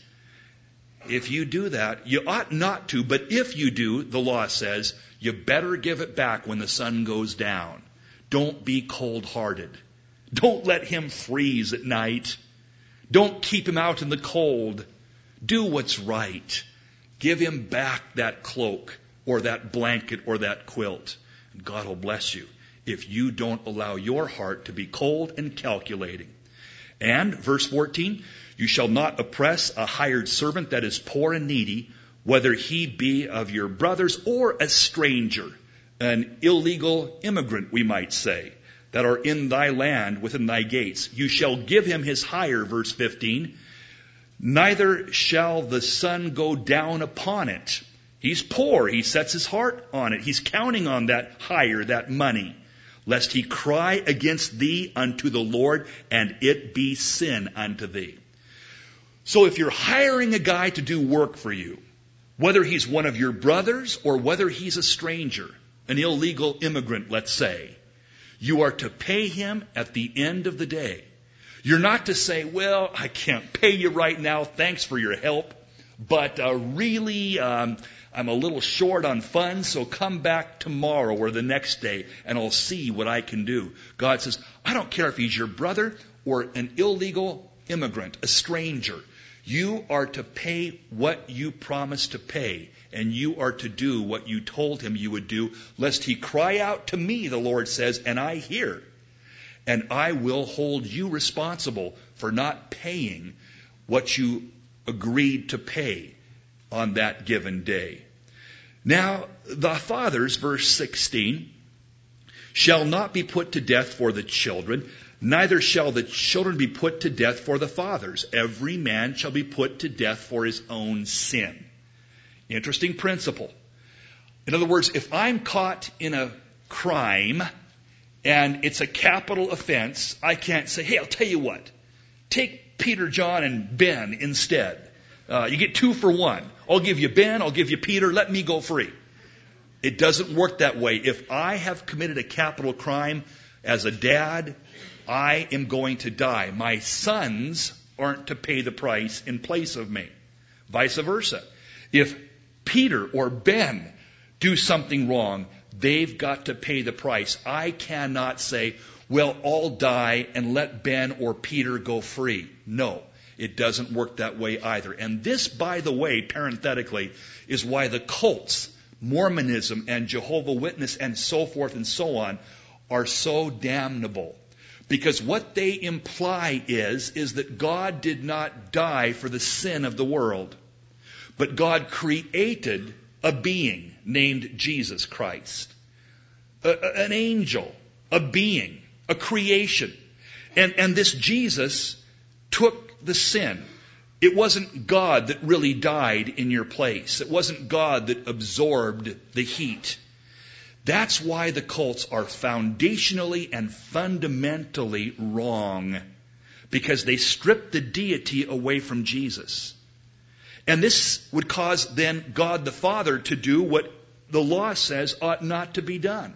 If you do that, you ought not to, but if you do, the law says, you better give it back when the sun goes down. Don't be cold-hearted. Don't let him freeze at night. Don't keep him out in the cold. Do what's right. Give him back that cloak or that blanket or that quilt. And God will bless you if you don't allow your heart to be cold and calculating. And, verse fourteen, you shall not oppress a hired servant that is poor and needy, whether he be of your brothers or a stranger, an illegal immigrant, we might say, that are in thy land within thy gates. You shall give him his hire, verse fifteen. Neither shall the sun go down upon it. He's poor. He sets his heart on it. He's counting on that hire, that money, lest he cry against thee unto the Lord, and it be sin unto thee. So if you're hiring a guy to do work for you, whether he's one of your brothers or whether he's a stranger, an illegal immigrant, let's say, you are to pay him at the end of the day. You're not to say, well, I can't pay you right now. Thanks for your help. But uh, really, um, I'm a little short on funds, so come back tomorrow or the next day and I'll see what I can do. God says, I don't care if he's your brother or an illegal immigrant, a stranger. You are to pay what you promised to pay, and you are to do what you told him you would do, lest he cry out to me, the Lord says, and I hear. And I will hold you responsible for not paying what you agreed to pay on that given day. Now, the fathers, verse sixteen, shall not be put to death for the children, neither shall the children be put to death for the fathers. Every man shall be put to death for his own sin. Interesting principle. In other words, if I'm caught in a crime and it's a capital offense, I can't say, hey, I'll tell you what, take Peter, John, and Ben instead. Uh, you get two for one. I'll give you Ben, I'll give you Peter, let me go free. It doesn't work that way. If I have committed a capital crime as a dad, I am going to die. My sons aren't to pay the price in place of me. Vice versa. If Peter or Ben do something wrong, they've got to pay the price. I cannot say, well, I'll die and let Ben or Peter go free. No, it doesn't work that way either. And this, by the way, parenthetically, is why the cults, Mormonism and Jehovah's Witness and so forth and so on, are so damnable. Because what they imply is, is that God did not die for the sin of the world, but God created a being named Jesus Christ. A, a, an angel, a being, a creation. And, and this Jesus took the sin. It wasn't God that really died in your place. It wasn't God that absorbed the heat. That's why the cults are foundationally and fundamentally wrong, because they strip the deity away from Jesus. And this would cause then God the Father to do what the law says ought not to be done.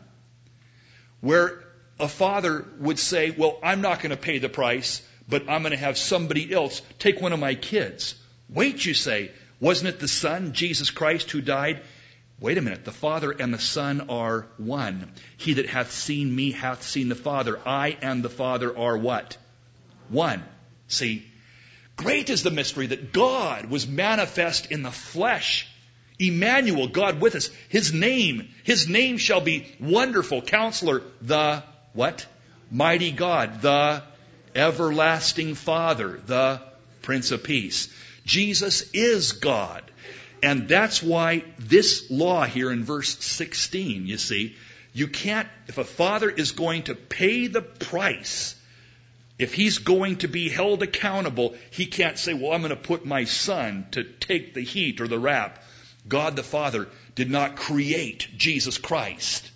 Where a father would say, well, I'm not going to pay the price, but I'm going to have somebody else take one of my kids. Wait, you say, wasn't it the Son, Jesus Christ, who died? Wait a minute, the Father and the Son are one. He that hath seen me hath seen the Father. I and the Father are what? One. See, great is the mystery that God was manifest in the flesh. Emmanuel, God with us. His name, His name shall be Wonderful Counselor, the what? Mighty God, the Everlasting Father, the Prince of Peace. Jesus is God. And that's why this law here in verse sixteen, you see, you can't, if a father is going to pay the price, if he's going to be held accountable, he can't say, well, I'm going to put my son to take the heat or the rap. God the Father did not create Jesus Christ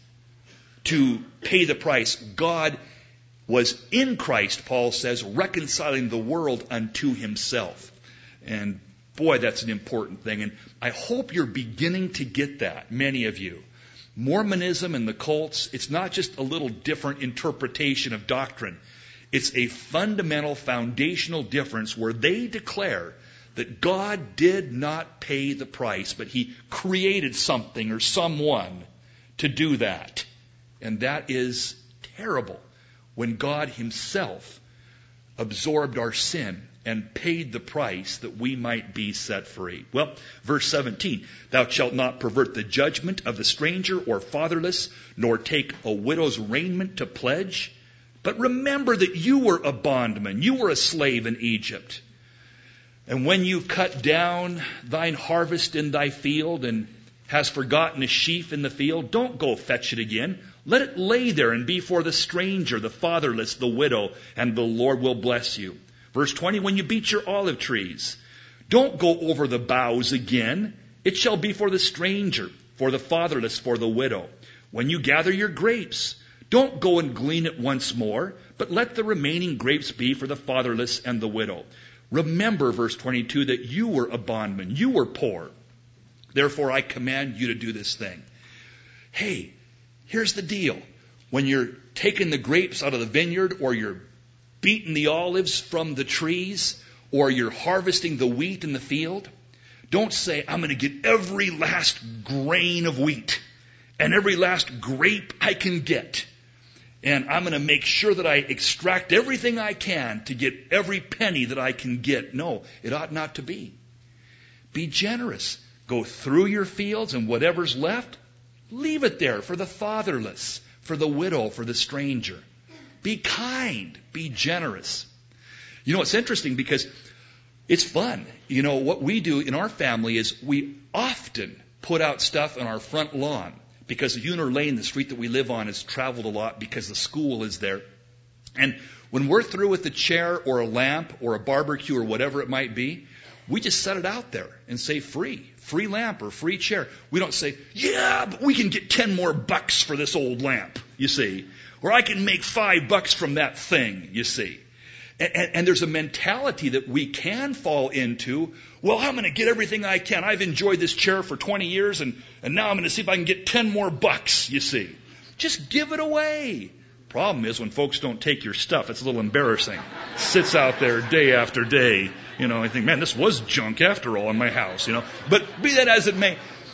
to pay the price. God was in Christ, Paul says, reconciling the world unto himself. And boy, that's an important thing. And I hope you're beginning to get that, many of you. Mormonism and the cults, it's not just a little different interpretation of doctrine. It's a fundamental, foundational difference where they declare that God did not pay the price, but He created something or someone to do that. And that is terrible when God Himself absorbed our sin and paid the price that we might be set free. Well, verse seventeen, thou shalt not pervert the judgment of the stranger or fatherless, nor take a widow's raiment to pledge. But remember that you were a bondman, you were a slave in Egypt. And when you cut down thine harvest in thy field, and hast forgotten a sheaf in the field, don't go fetch it again. Let it lay there and be for the stranger, the fatherless, the widow, and the Lord will bless you. Verse twenty, when you beat your olive trees, don't go over the boughs again. It shall be for the stranger, for the fatherless, for the widow. When you gather your grapes, don't go and glean it once more, but let the remaining grapes be for the fatherless and the widow. Remember, verse twenty-two, that you were a bondman, you were poor. Therefore I command you to do this thing. Hey, here's the deal. When you're taking the grapes out of the vineyard, or you're beating the olives from the trees, or you're harvesting the wheat in the field, don't say, I'm going to get every last grain of wheat and every last grape I can get. And I'm going to make sure that I extract everything I can to get every penny that I can get. No, it ought not to be. Be generous. Go through your fields, and whatever's left, leave it there for the fatherless, for the widow, for the stranger. Be kind. Be generous. You know, it's interesting because it's fun. You know, what we do in our family is we often put out stuff on our front lawn, because Uner Lane, the street that we live on, is traveled a lot because the school is there. And when we're through with a chair or a lamp or a barbecue or whatever it might be, we just set it out there and say free. Free lamp or free chair. We don't say, yeah, but we can get ten more bucks for this old lamp, you see. Or I can make five bucks from that thing, you see. And, and, and there's a mentality that we can fall into. Well, I'm going to get everything I can. I've enjoyed this chair for twenty years, and, and now I'm going to see if I can get ten more bucks, you see. Just give it away. Problem is, when folks don't take your stuff, it's a little embarrassing. It sits out there day after day. You know, I think, man, this was junk after all in my house, you know. But be that as it may.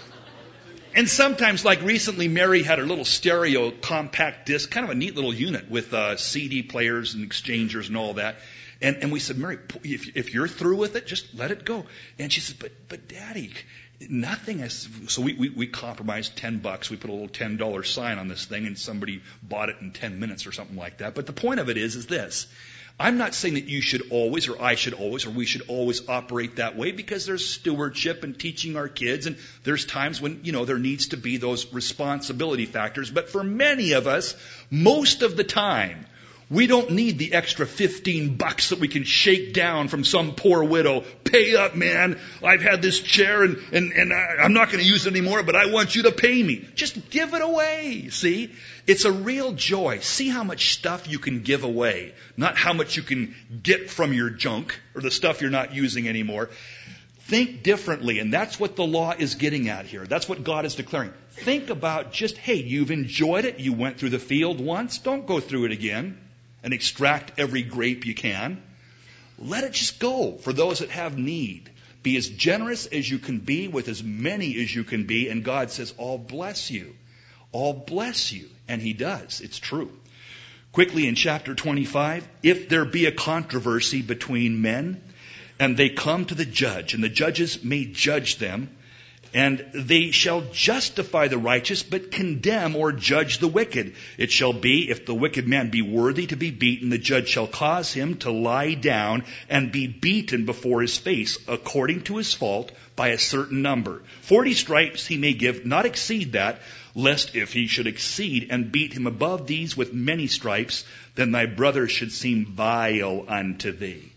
And sometimes, like recently, Mary had her little stereo compact disc, kind of a neat little unit with uh, C D players and exchangers and all that. And, and we said, Mary, if, if you're through with it, just let it go. And she said, but, but Daddy, nothing has. So we, we, we compromised ten bucks. We put a little ten dollar sign on this thing, and somebody bought it in ten minutes or something like that. But the point of it is, is this. I'm not saying that you should always, or I should always, or we should always operate that way, because there's stewardship and teaching our kids, and there's times when, you know, there needs to be those responsibility factors. But for many of us, most of the time, we don't need the extra fifteen bucks that we can shake down from some poor widow. Pay up, man. I've had this chair and, and, and I, I'm not going to use it anymore, but I want you to pay me. Just give it away. See? It's a real joy. See how much stuff you can give away. Not how much you can get from your junk or the stuff you're not using anymore. Think differently, and that's what the law is getting at here. That's what God is declaring. Think about just, hey, you've enjoyed it. You went through the field once. Don't go through it again and extract every grape you can. Let it just go for those that have need. Be as generous as you can be with as many as you can be, and God says, I'll bless you. I'll bless you. And He does. It's true. Quickly in chapter twenty-five, if there be a controversy between men, and they come to the judge, and the judges may judge them, and they shall justify the righteous, but condemn or judge the wicked. It shall be, if the wicked man be worthy to be beaten, the judge shall cause him to lie down and be beaten before his face, according to his fault, by a certain number. Forty stripes he may give, not exceed that, lest if he should exceed and beat him above these with many stripes, then thy brother should seem vile unto thee.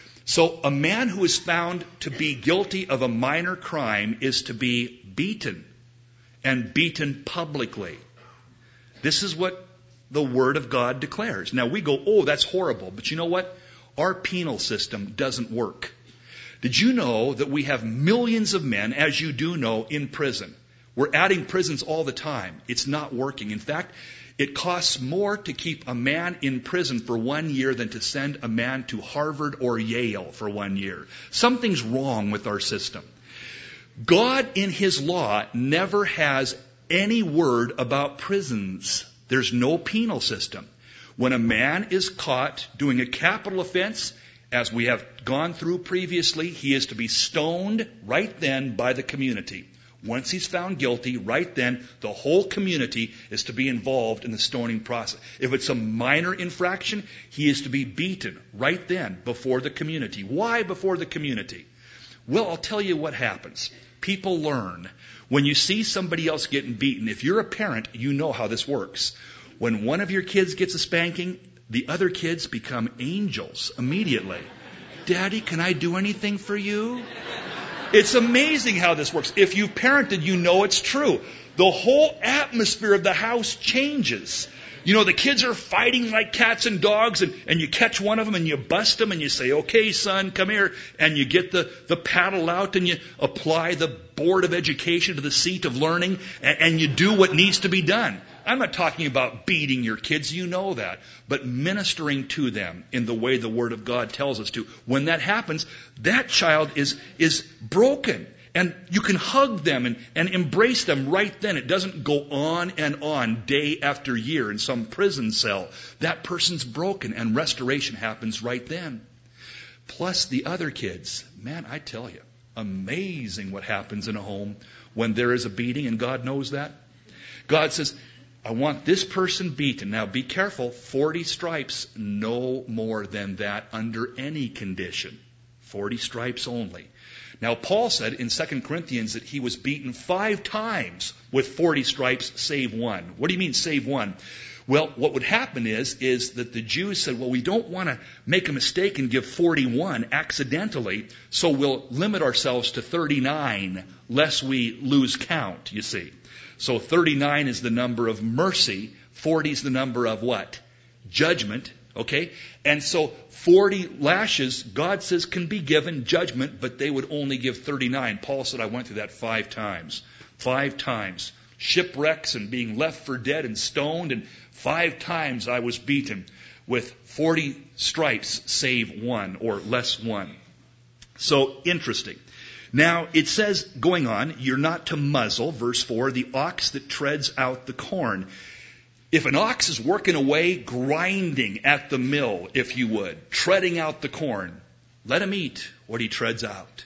So a man who is found to be guilty of a minor crime is to be beaten, and beaten publicly. This is what the Word of God declares. Now we go, oh, that's horrible. But you know what? Our penal system doesn't work. Did you know that we have millions of men, as you do know, in prison? We're adding prisons all the time. It's not working. In fact, it costs more to keep a man in prison for one year than to send a man to Harvard or Yale for one year. Something's wrong with our system. God in His law never has any word about prisons. There's no penal system. When a man is caught doing a capital offense, as we have gone through previously, he is to be stoned right then by the community. Once he's found guilty, right then, the whole community is to be involved in the stoning process. If it's a minor infraction, he is to be beaten right then before the community. Why before the community? Well, I'll tell you what happens. People learn. When you see somebody else getting beaten, if you're a parent, you know how this works. When one of your kids gets a spanking, the other kids become angels immediately. Daddy, can I do anything for you? It's amazing how this works. If you've parented, you know it's true. The whole atmosphere of the house changes. You know, the kids are fighting like cats and dogs, and, and you catch one of them and you bust them and you say, okay, son, come here. And you get the, the paddle out and you apply the board of education to the seat of learning, and, and you do what needs to be done. I'm not talking about beating your kids, you know that, but ministering to them in the way the Word of God tells us to. When that happens, that child is, is broken. And you can hug them and, and embrace them right then. It doesn't go on and on day after year in some prison cell. That person's broken and restoration happens right then. Plus the other kids. Man, I tell you, amazing what happens in a home when there is a beating, and God knows that. God says, I want this person beaten. Now be careful, forty stripes, no more than that under any condition. forty stripes only. Now, Paul said in Second Corinthians that he was beaten five times with forty stripes, save one. What do you mean, save one? Well, what would happen is, is that the Jews said, well, we don't want to make a mistake and give forty-one accidentally, so we'll limit ourselves to thirty-nine, lest we lose count, you see. So thirty-nine is the number of mercy, forty is the number of what? Judgment. Okay? And so forty lashes, God says, can be given judgment, but they would only give thirty-nine. Paul said, I went through that five times. Five times. Shipwrecks and being left for dead and stoned, and five times I was beaten with forty stripes, save one, or less one. So, interesting. Now, it says, going on, you're not to muzzle, verse four, the ox that treads out the corn. If an ox is working away, grinding at the mill, if you would, treading out the corn, let him eat what he treads out.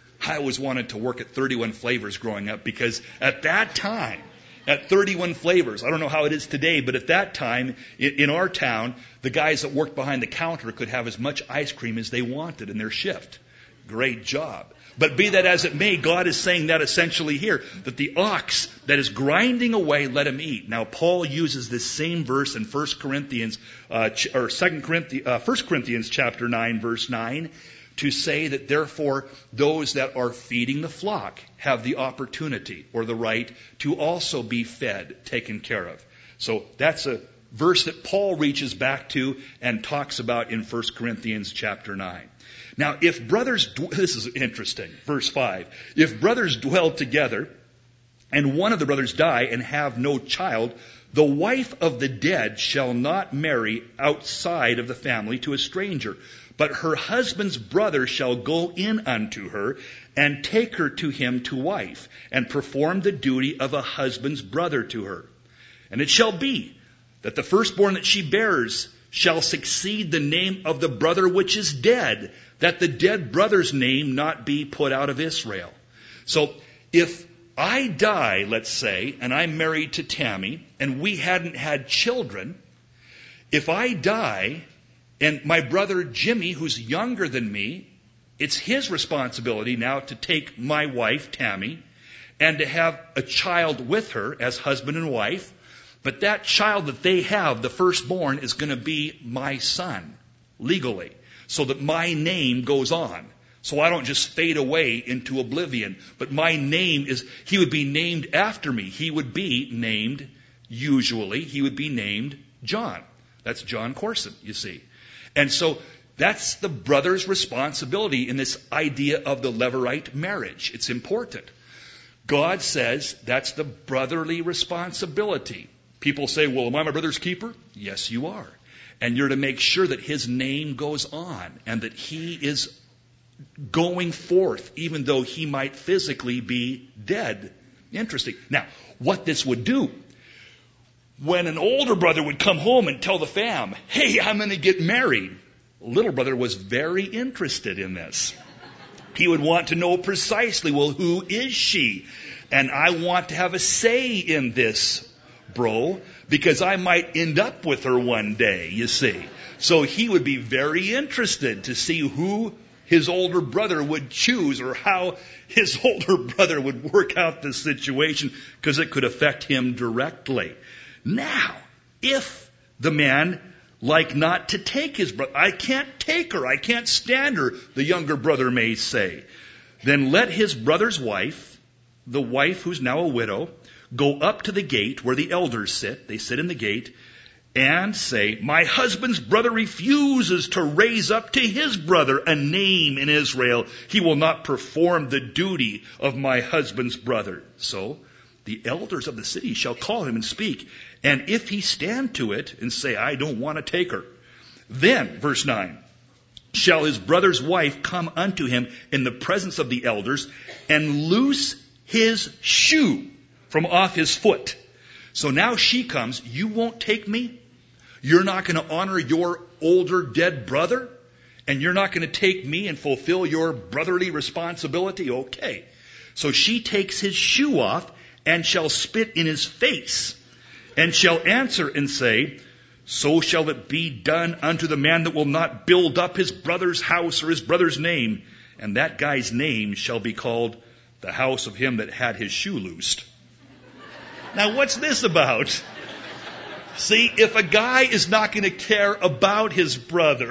I always wanted to work at thirty-one Flavors growing up, because at that time, at thirty-one Flavors, I don't know how it is today, but at that time, in our town, the guys that worked behind the counter could have as much ice cream as they wanted in their shift. Great job. But be that as it may, God is saying that essentially here, that the ox that is grinding away, let him eat. Now, Paul uses this same verse in First Corinthians, uh, or Second Corinthians, uh, First Corinthians chapter nine, verse nine, to say that therefore those that are feeding the flock have the opportunity or the right to also be fed, taken care of. So that's a verse that Paul reaches back to and talks about in First Corinthians chapter nine. Now, if brothers, this is interesting, verse five, if brothers dwell together and one of the brothers die and have no child, the wife of the dead shall not marry outside of the family to a stranger, but her husband's brother shall go in unto her and take her to him to wife and perform the duty of a husband's brother to her. And it shall be that the firstborn that she bears shall succeed the name of the brother which is dead, that the dead brother's name not be put out of Israel. So if I die, let's say, and I'm married to Tammy, and we hadn't had children, if I die, and my brother Jimmy, who's younger than me, it's his responsibility now to take my wife, Tammy, and to have a child with her as husband and wife. But that child that they have, the firstborn, is going to be my son, legally, so that my name goes on. So I don't just fade away into oblivion. But my name is, he would be named after me. He would be named, usually, he would be named John. That's John Corson, you see. And so that's the brother's responsibility in this idea of the Levirate marriage. It's important. God says that's the brotherly responsibility. People say, well, am I my brother's keeper? Yes, you are. And you're to make sure that his name goes on and that he is going forth, even though he might physically be dead. Interesting. Now, what this would do, when an older brother would come home and tell the fam, hey, I'm going to get married, little brother was very interested in this. He would want to know precisely, well, who is she? And I want to have a say in this, bro, because I might end up with her one day, you see. So he would be very interested to see who his older brother would choose or how his older brother would work out the situation, because it could affect him directly. Now, if the man like not to take his brother, I can't take her, I can't stand her, the younger brother may say, Then let his brother's wife, the wife who's now a widow, go up to the gate where the elders sit. They sit in the gate and say, my husband's brother refuses to raise up to his brother a name in Israel. He will not perform the duty of my husband's brother. So the elders of the city shall call him and speak. And if he stand to it and say, I don't want to take her, then, verse nine, shall his brother's wife come unto him in the presence of the elders and loose his shoe from off his foot. So now she comes, you won't take me? You're not going to honor your older dead brother? And you're not going to take me and fulfill your brotherly responsibility? Okay. So she takes his shoe off and shall spit in his face and shall answer and say, so shall it be done unto the man that will not build up his brother's house or his brother's name. And that guy's name shall be called the house of him that had his shoe loosed. Now what's this about? See, if a guy is not going to care about his brother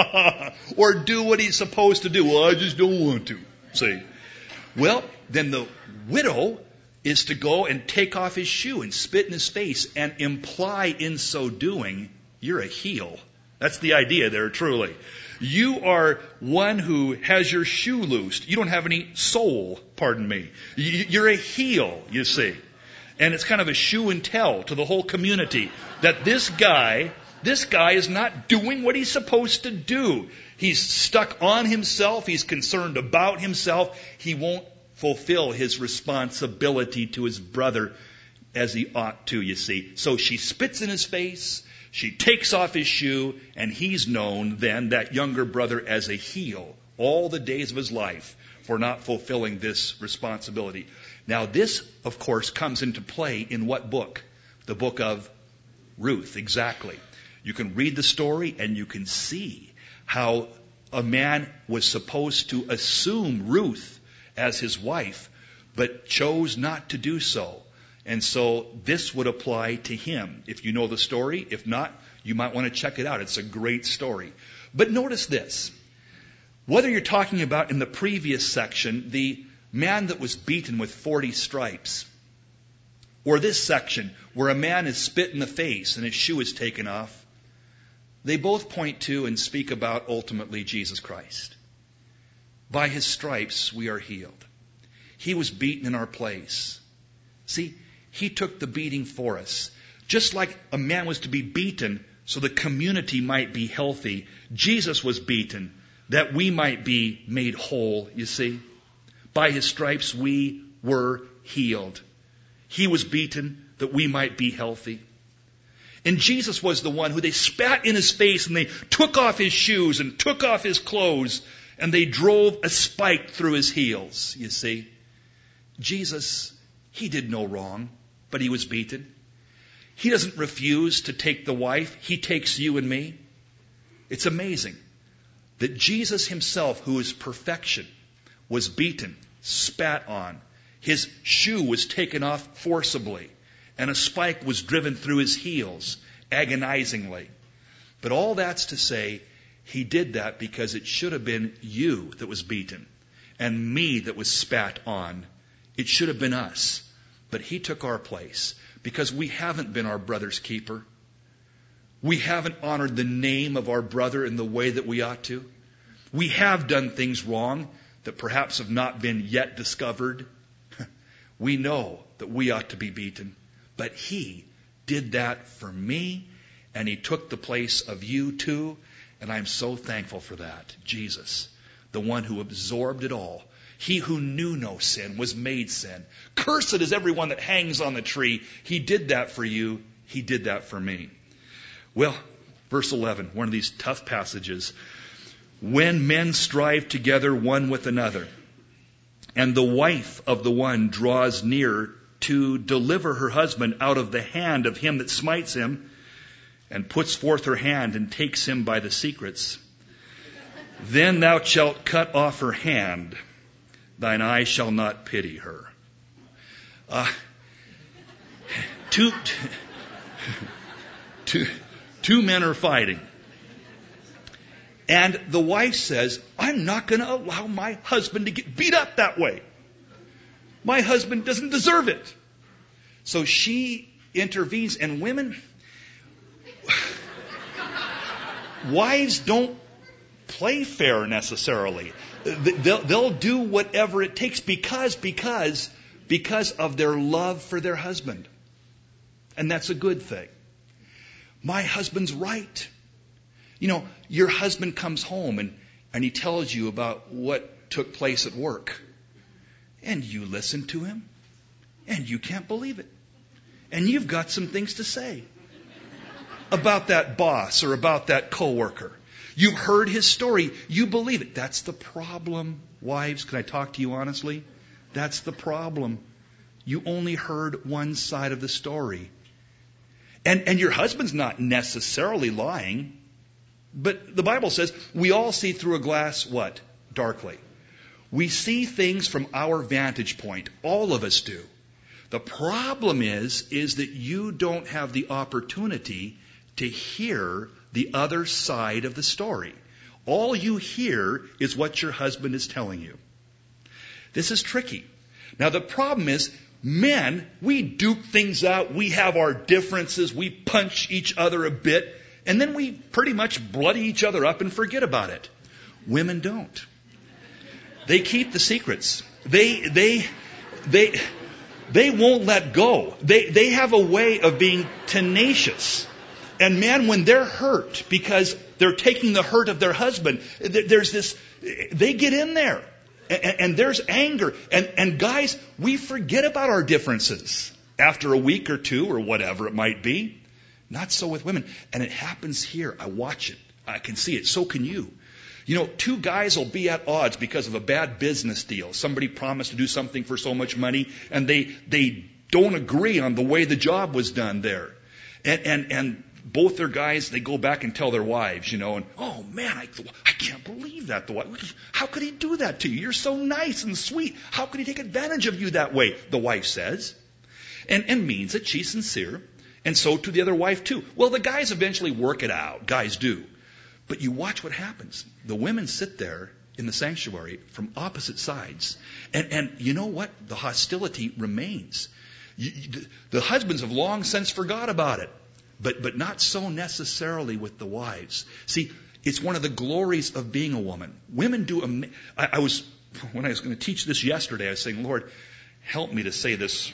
or do what he's supposed to do, well, I just don't want to. See, well, then the widow is to go and take off his shoe and spit in his face and imply in so doing, you're a heel. That's the idea there, truly. You are one who has your shoe loosed. You don't have any soul, pardon me. You're a heel, you see. And it's kind of a shoe and tell to the whole community that this guy, this guy is not doing what he's supposed to do. He's stuck on himself. He's concerned about himself. He won't fulfill his responsibility to his brother as he ought to, you see. So she spits in his face, she takes off his shoe, and he's known then, that younger brother, as a heel all the days of his life for not fulfilling this responsibility. Now this, of course, comes into play in what book? The book of Ruth, exactly. You can read the story and you can see how a man was supposed to assume Ruth as his wife, but chose not to do so. And so this would apply to him. If you know the story, if not, you might want to check it out. It's a great story. But notice this. Whether you're talking about in the previous section, the man that was beaten with forty stripes, or this section where a man is spit in the face and his shoe is taken off, they both point to and speak about ultimately Jesus Christ. By his stripes we are healed. He was beaten in our place. See, he took the beating for us. Just like a man was to be beaten so the community might be healthy, Jesus was beaten that we might be made whole, you see. By his stripes we were healed. He was beaten that we might be healthy. And Jesus was the one who they spat in his face and they took off his shoes and took off his clothes and they drove a spike through his heels, you see. Jesus, he did no wrong, but he was beaten. He doesn't refuse to take the wife. He takes you and me. It's amazing that Jesus himself, who is perfection, was beaten, spat on. His shoe was taken off forcibly, and a spike was driven through his heels agonizingly. But all that's to say, he did that because it should have been you that was beaten and me that was spat on. It should have been us. But he took our place because we haven't been our brother's keeper. We haven't honored the name of our brother in the way that we ought to. We have done things wrong that perhaps have not been yet discovered. We know that we ought to be beaten. But he did that for me, and he took the place of you too. And I'm so thankful for that. Jesus, the one who absorbed it all. He who knew no sin was made sin. Cursed is everyone that hangs on the tree. He did that for you. He did that for me. Well, verse eleven, one of these tough passages. When men strive together one with another, and the wife of the one draws near to deliver her husband out of the hand of him that smites him, and puts forth her hand and takes him by the secrets, then thou shalt cut off her hand, thine eye shall not pity her. Uh, two, two, two men are fighting. And the wife says, I'm not going to allow my husband to get beat up that way. My husband doesn't deserve it. So she intervenes, and women, wives don't play fair necessarily. They'll, they'll do whatever it takes because, because, because of their love for their husband. And that's a good thing. My husband's right. You know, your husband comes home and, and he tells you about what took place at work. And you listen to him. And you can't believe it. And you've got some things to say about that boss or about that coworker. You've heard his story. You believe it. That's the problem, wives. Can I talk to you honestly? That's the problem. You only heard one side of the story. And, and your husband's not necessarily lying. But the Bible says we all see through a glass what? Darkly. We see things from our vantage point. All of us do. The problem is, is that you don't have the opportunity to hear the other side of the story. All you hear is what your husband is telling you. This is tricky. Now the problem is, men, we duke things out. We have our differences. We punch each other a bit. And then we pretty much bloody each other up and forget about it. Women don't. They keep the secrets. They, they, they, they won't let go. They, they have a way of being tenacious. And man, when they're hurt because they're taking the hurt of their husband, there's this, they get in there. And, and there's anger. And, and guys, we forget about our differences after a week or two or whatever it might be. Not so with women. And it happens here. I watch it. I can see it. So can you. You know, two guys will be at odds because of a bad business deal. Somebody promised to do something for so much money, and they they don't agree on the way the job was done there. And and and both their guys, they go back and tell their wives, you know, and, oh man, I, I can't believe that. The wife, how could he do that to you? You're so nice and sweet. How could he take advantage of you that way? The wife says. And, and means that she's sincere. And so to the other wife too. Well, the guys eventually work it out. Guys do. But you watch what happens. The women sit there in the sanctuary from opposite sides. And, and you know what? The hostility remains. You, you, the husbands have long since forgot about it. But, but not so necessarily with the wives. See, it's one of the glories of being a woman. Women do, ama- I, I was, when I was going to teach this yesterday, I was saying, Lord, help me to say this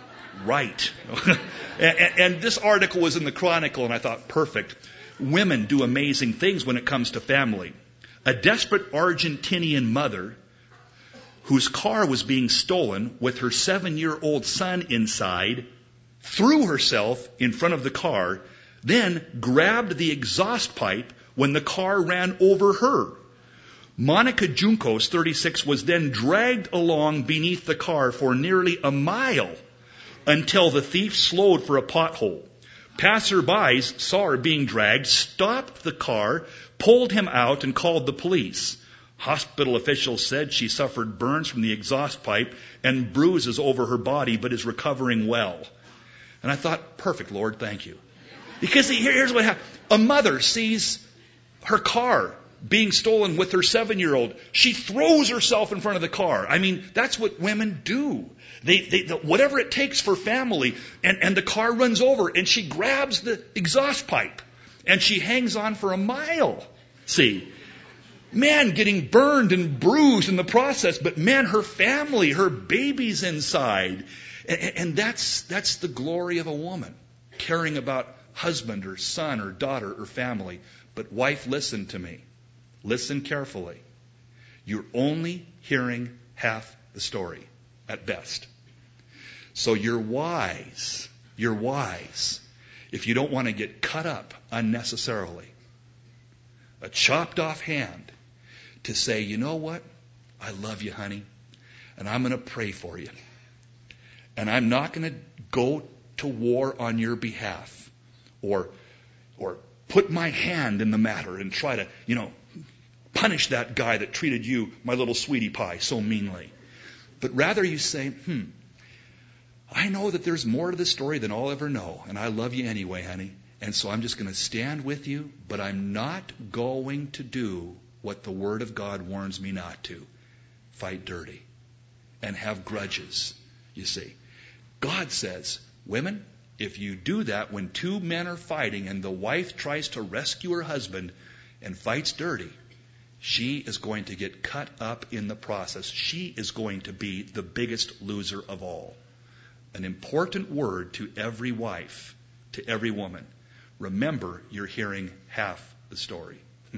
right. and, and this article was in the Chronicle, and I thought, perfect. Women do amazing things when it comes to family. A desperate Argentinian mother whose car was being stolen with her seven-year-old son inside threw herself in front of the car, then grabbed the exhaust pipe when the car ran over her. Monica Juncos, thirty-six, was then dragged along beneath the car for nearly a mile until the thief slowed for a pothole. Passerbys saw her being dragged, stopped the car, pulled him out, and called the police. Hospital officials said she suffered burns from the exhaust pipe and bruises over her body, but is recovering well. And I thought, perfect, Lord, thank you. Because here's what happened. A mother sees her car being stolen with her seven-year-old. She throws herself in front of the car. I mean, that's what women do. They, they, the, whatever it takes for family, and, and the car runs over, and she grabs the exhaust pipe, and she hangs on for a mile. See, man getting burned and bruised in the process, but man, her family, her baby's inside. And, and that's that's the glory of a woman, caring about husband or son or daughter or family. But wife, listen to me. Listen carefully. You're only hearing half the story at best. So you're wise. You're wise if you don't want to get cut up unnecessarily. A chopped off hand to say, you know what? I love you, honey, and I'm going to pray for you. And I'm not going to go to war on your behalf or or put my hand in the matter and try to, you know, punish that guy that treated you, my little sweetie pie, so meanly. But rather you say, hmm, I know that there's more to this story than I'll ever know, and I love you anyway, honey, And so I'm just going to stand with you, but I'm not going to do what the Word of God warns me not to. Fight dirty and have grudges, you see. God says, women, if you do that when two men are fighting and the wife tries to rescue her husband and fights dirty, she is going to get cut up in the process. She is going to be the biggest loser of all. An important word to every wife, to every woman. Remember, you're hearing half the story.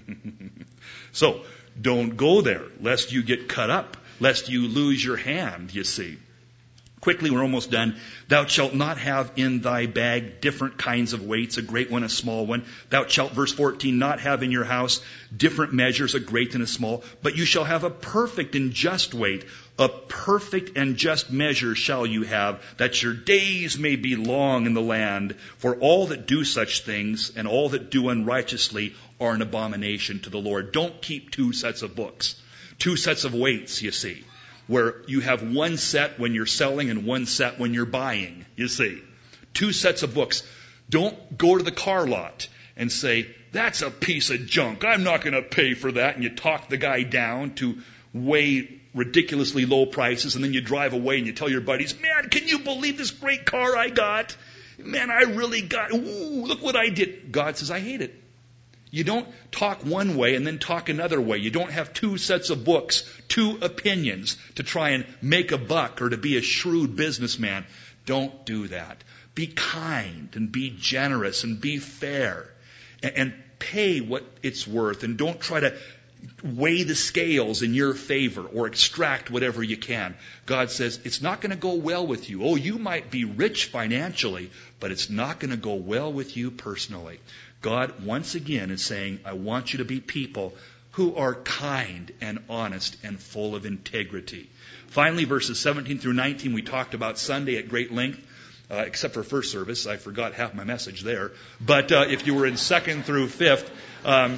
So, don't go there, lest you get cut up, lest you lose your hand, you see. Quickly, we're almost done. Thou shalt not have in thy bag different kinds of weights, a great one, a small one. Thou shalt, verse fourteen, not have in your house different measures, a great and a small, but you shall have a perfect and just weight. A perfect and just measure shall you have, that your days may be long in the land. For all that do such things and all that do unrighteously are an abomination to the Lord. Don't keep two sets of books, two sets of weights, you see, where you have one set when you're selling and one set when you're buying, you see. Two sets of books. Don't go to the car lot and say, that's a piece of junk, I'm not going to pay for that, and you talk the guy down to weigh ridiculously low prices, and then you drive away and you tell your buddies, man, can you believe this great car I got? Man, I really got, ooh, look what I did. God says, I hate it. You don't talk one way and then talk another way. You don't have two sets of books, two opinions to try and make a buck or to be a shrewd businessman. Don't do that. Be kind and be generous and be fair and, and pay what it's worth, and don't try to weigh the scales in your favor or extract whatever you can. God says it's not going to go well with you. Oh, you might be rich financially, but it's not going to go well with you personally. God, once again, is saying, I want you to be people who are kind and honest and full of integrity. Finally, verses seventeen through nineteen, we talked about Sunday at great length, uh, except for first service. I forgot half my message there. But uh, if you were in second through fifth, um,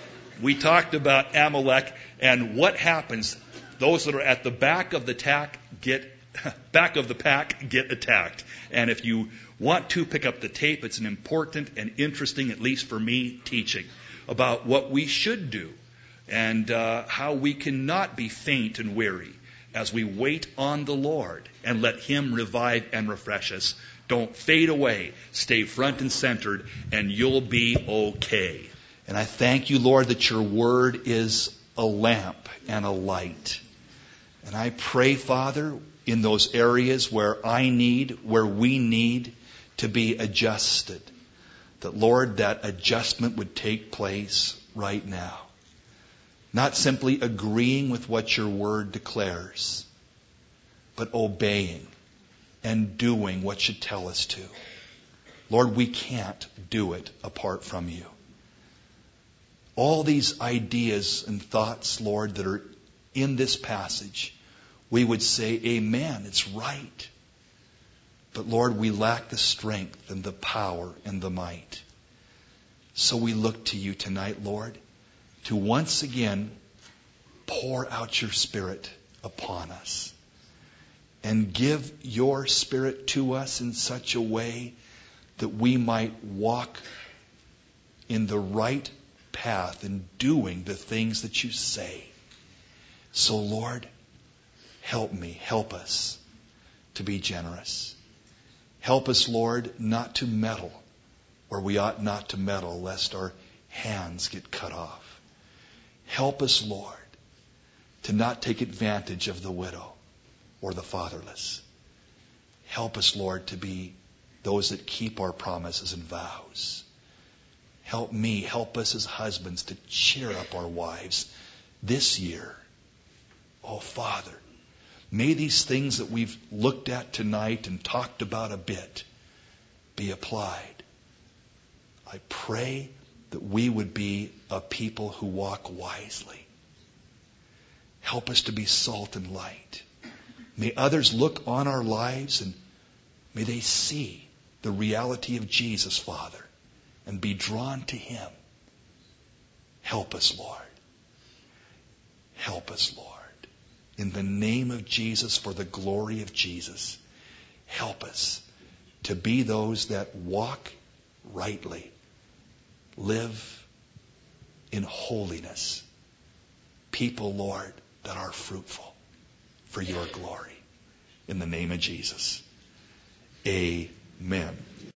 we talked about Amalek and what happens. Those that are at the back of the tack get back of the pack get attacked. And if you want to pick up the tape, it's an important and interesting, at least for me, teaching about what we should do and uh, how we cannot be faint and weary as we wait on the Lord and let Him revive and refresh us. Don't fade away. Stay front and centered, and you'll be okay. And I thank you, Lord, that your word is a lamp and a light. And I pray, Father, in those areas where I need, where we need to be adjusted, that, Lord, that adjustment would take place right now. Not simply agreeing with what your word declares, but obeying and doing what you tell us to. Lord, we can't do it apart from you. All these ideas and thoughts, Lord, that are in this passage, we would say, amen, it's right. But Lord, we lack the strength and the power and the might. So we look to you tonight, Lord, to once again pour out your Spirit upon us. And give your Spirit to us in such a way that we might walk in the right path and doing the things that you say. So Lord, help me, help us to be generous. Help us, Lord, not to meddle where we ought not to meddle, lest our hands get cut off. Help us, Lord, to not take advantage of the widow or the fatherless. Help us, Lord, to be those that keep our promises and vows. Help me, help us as husbands to cheer up our wives this year. Oh, Father, may these things that we've looked at tonight and talked about a bit be applied. I pray that we would be a people who walk wisely. Help us to be salt and light. May others look on our lives and may they see the reality of Jesus, Father, and be drawn to Him. Help us, Lord. Help us, Lord. In the name of Jesus, for the glory of Jesus, help us to be those that walk rightly. Live in holiness. People, Lord, that are fruitful for your glory. In the name of Jesus. Amen.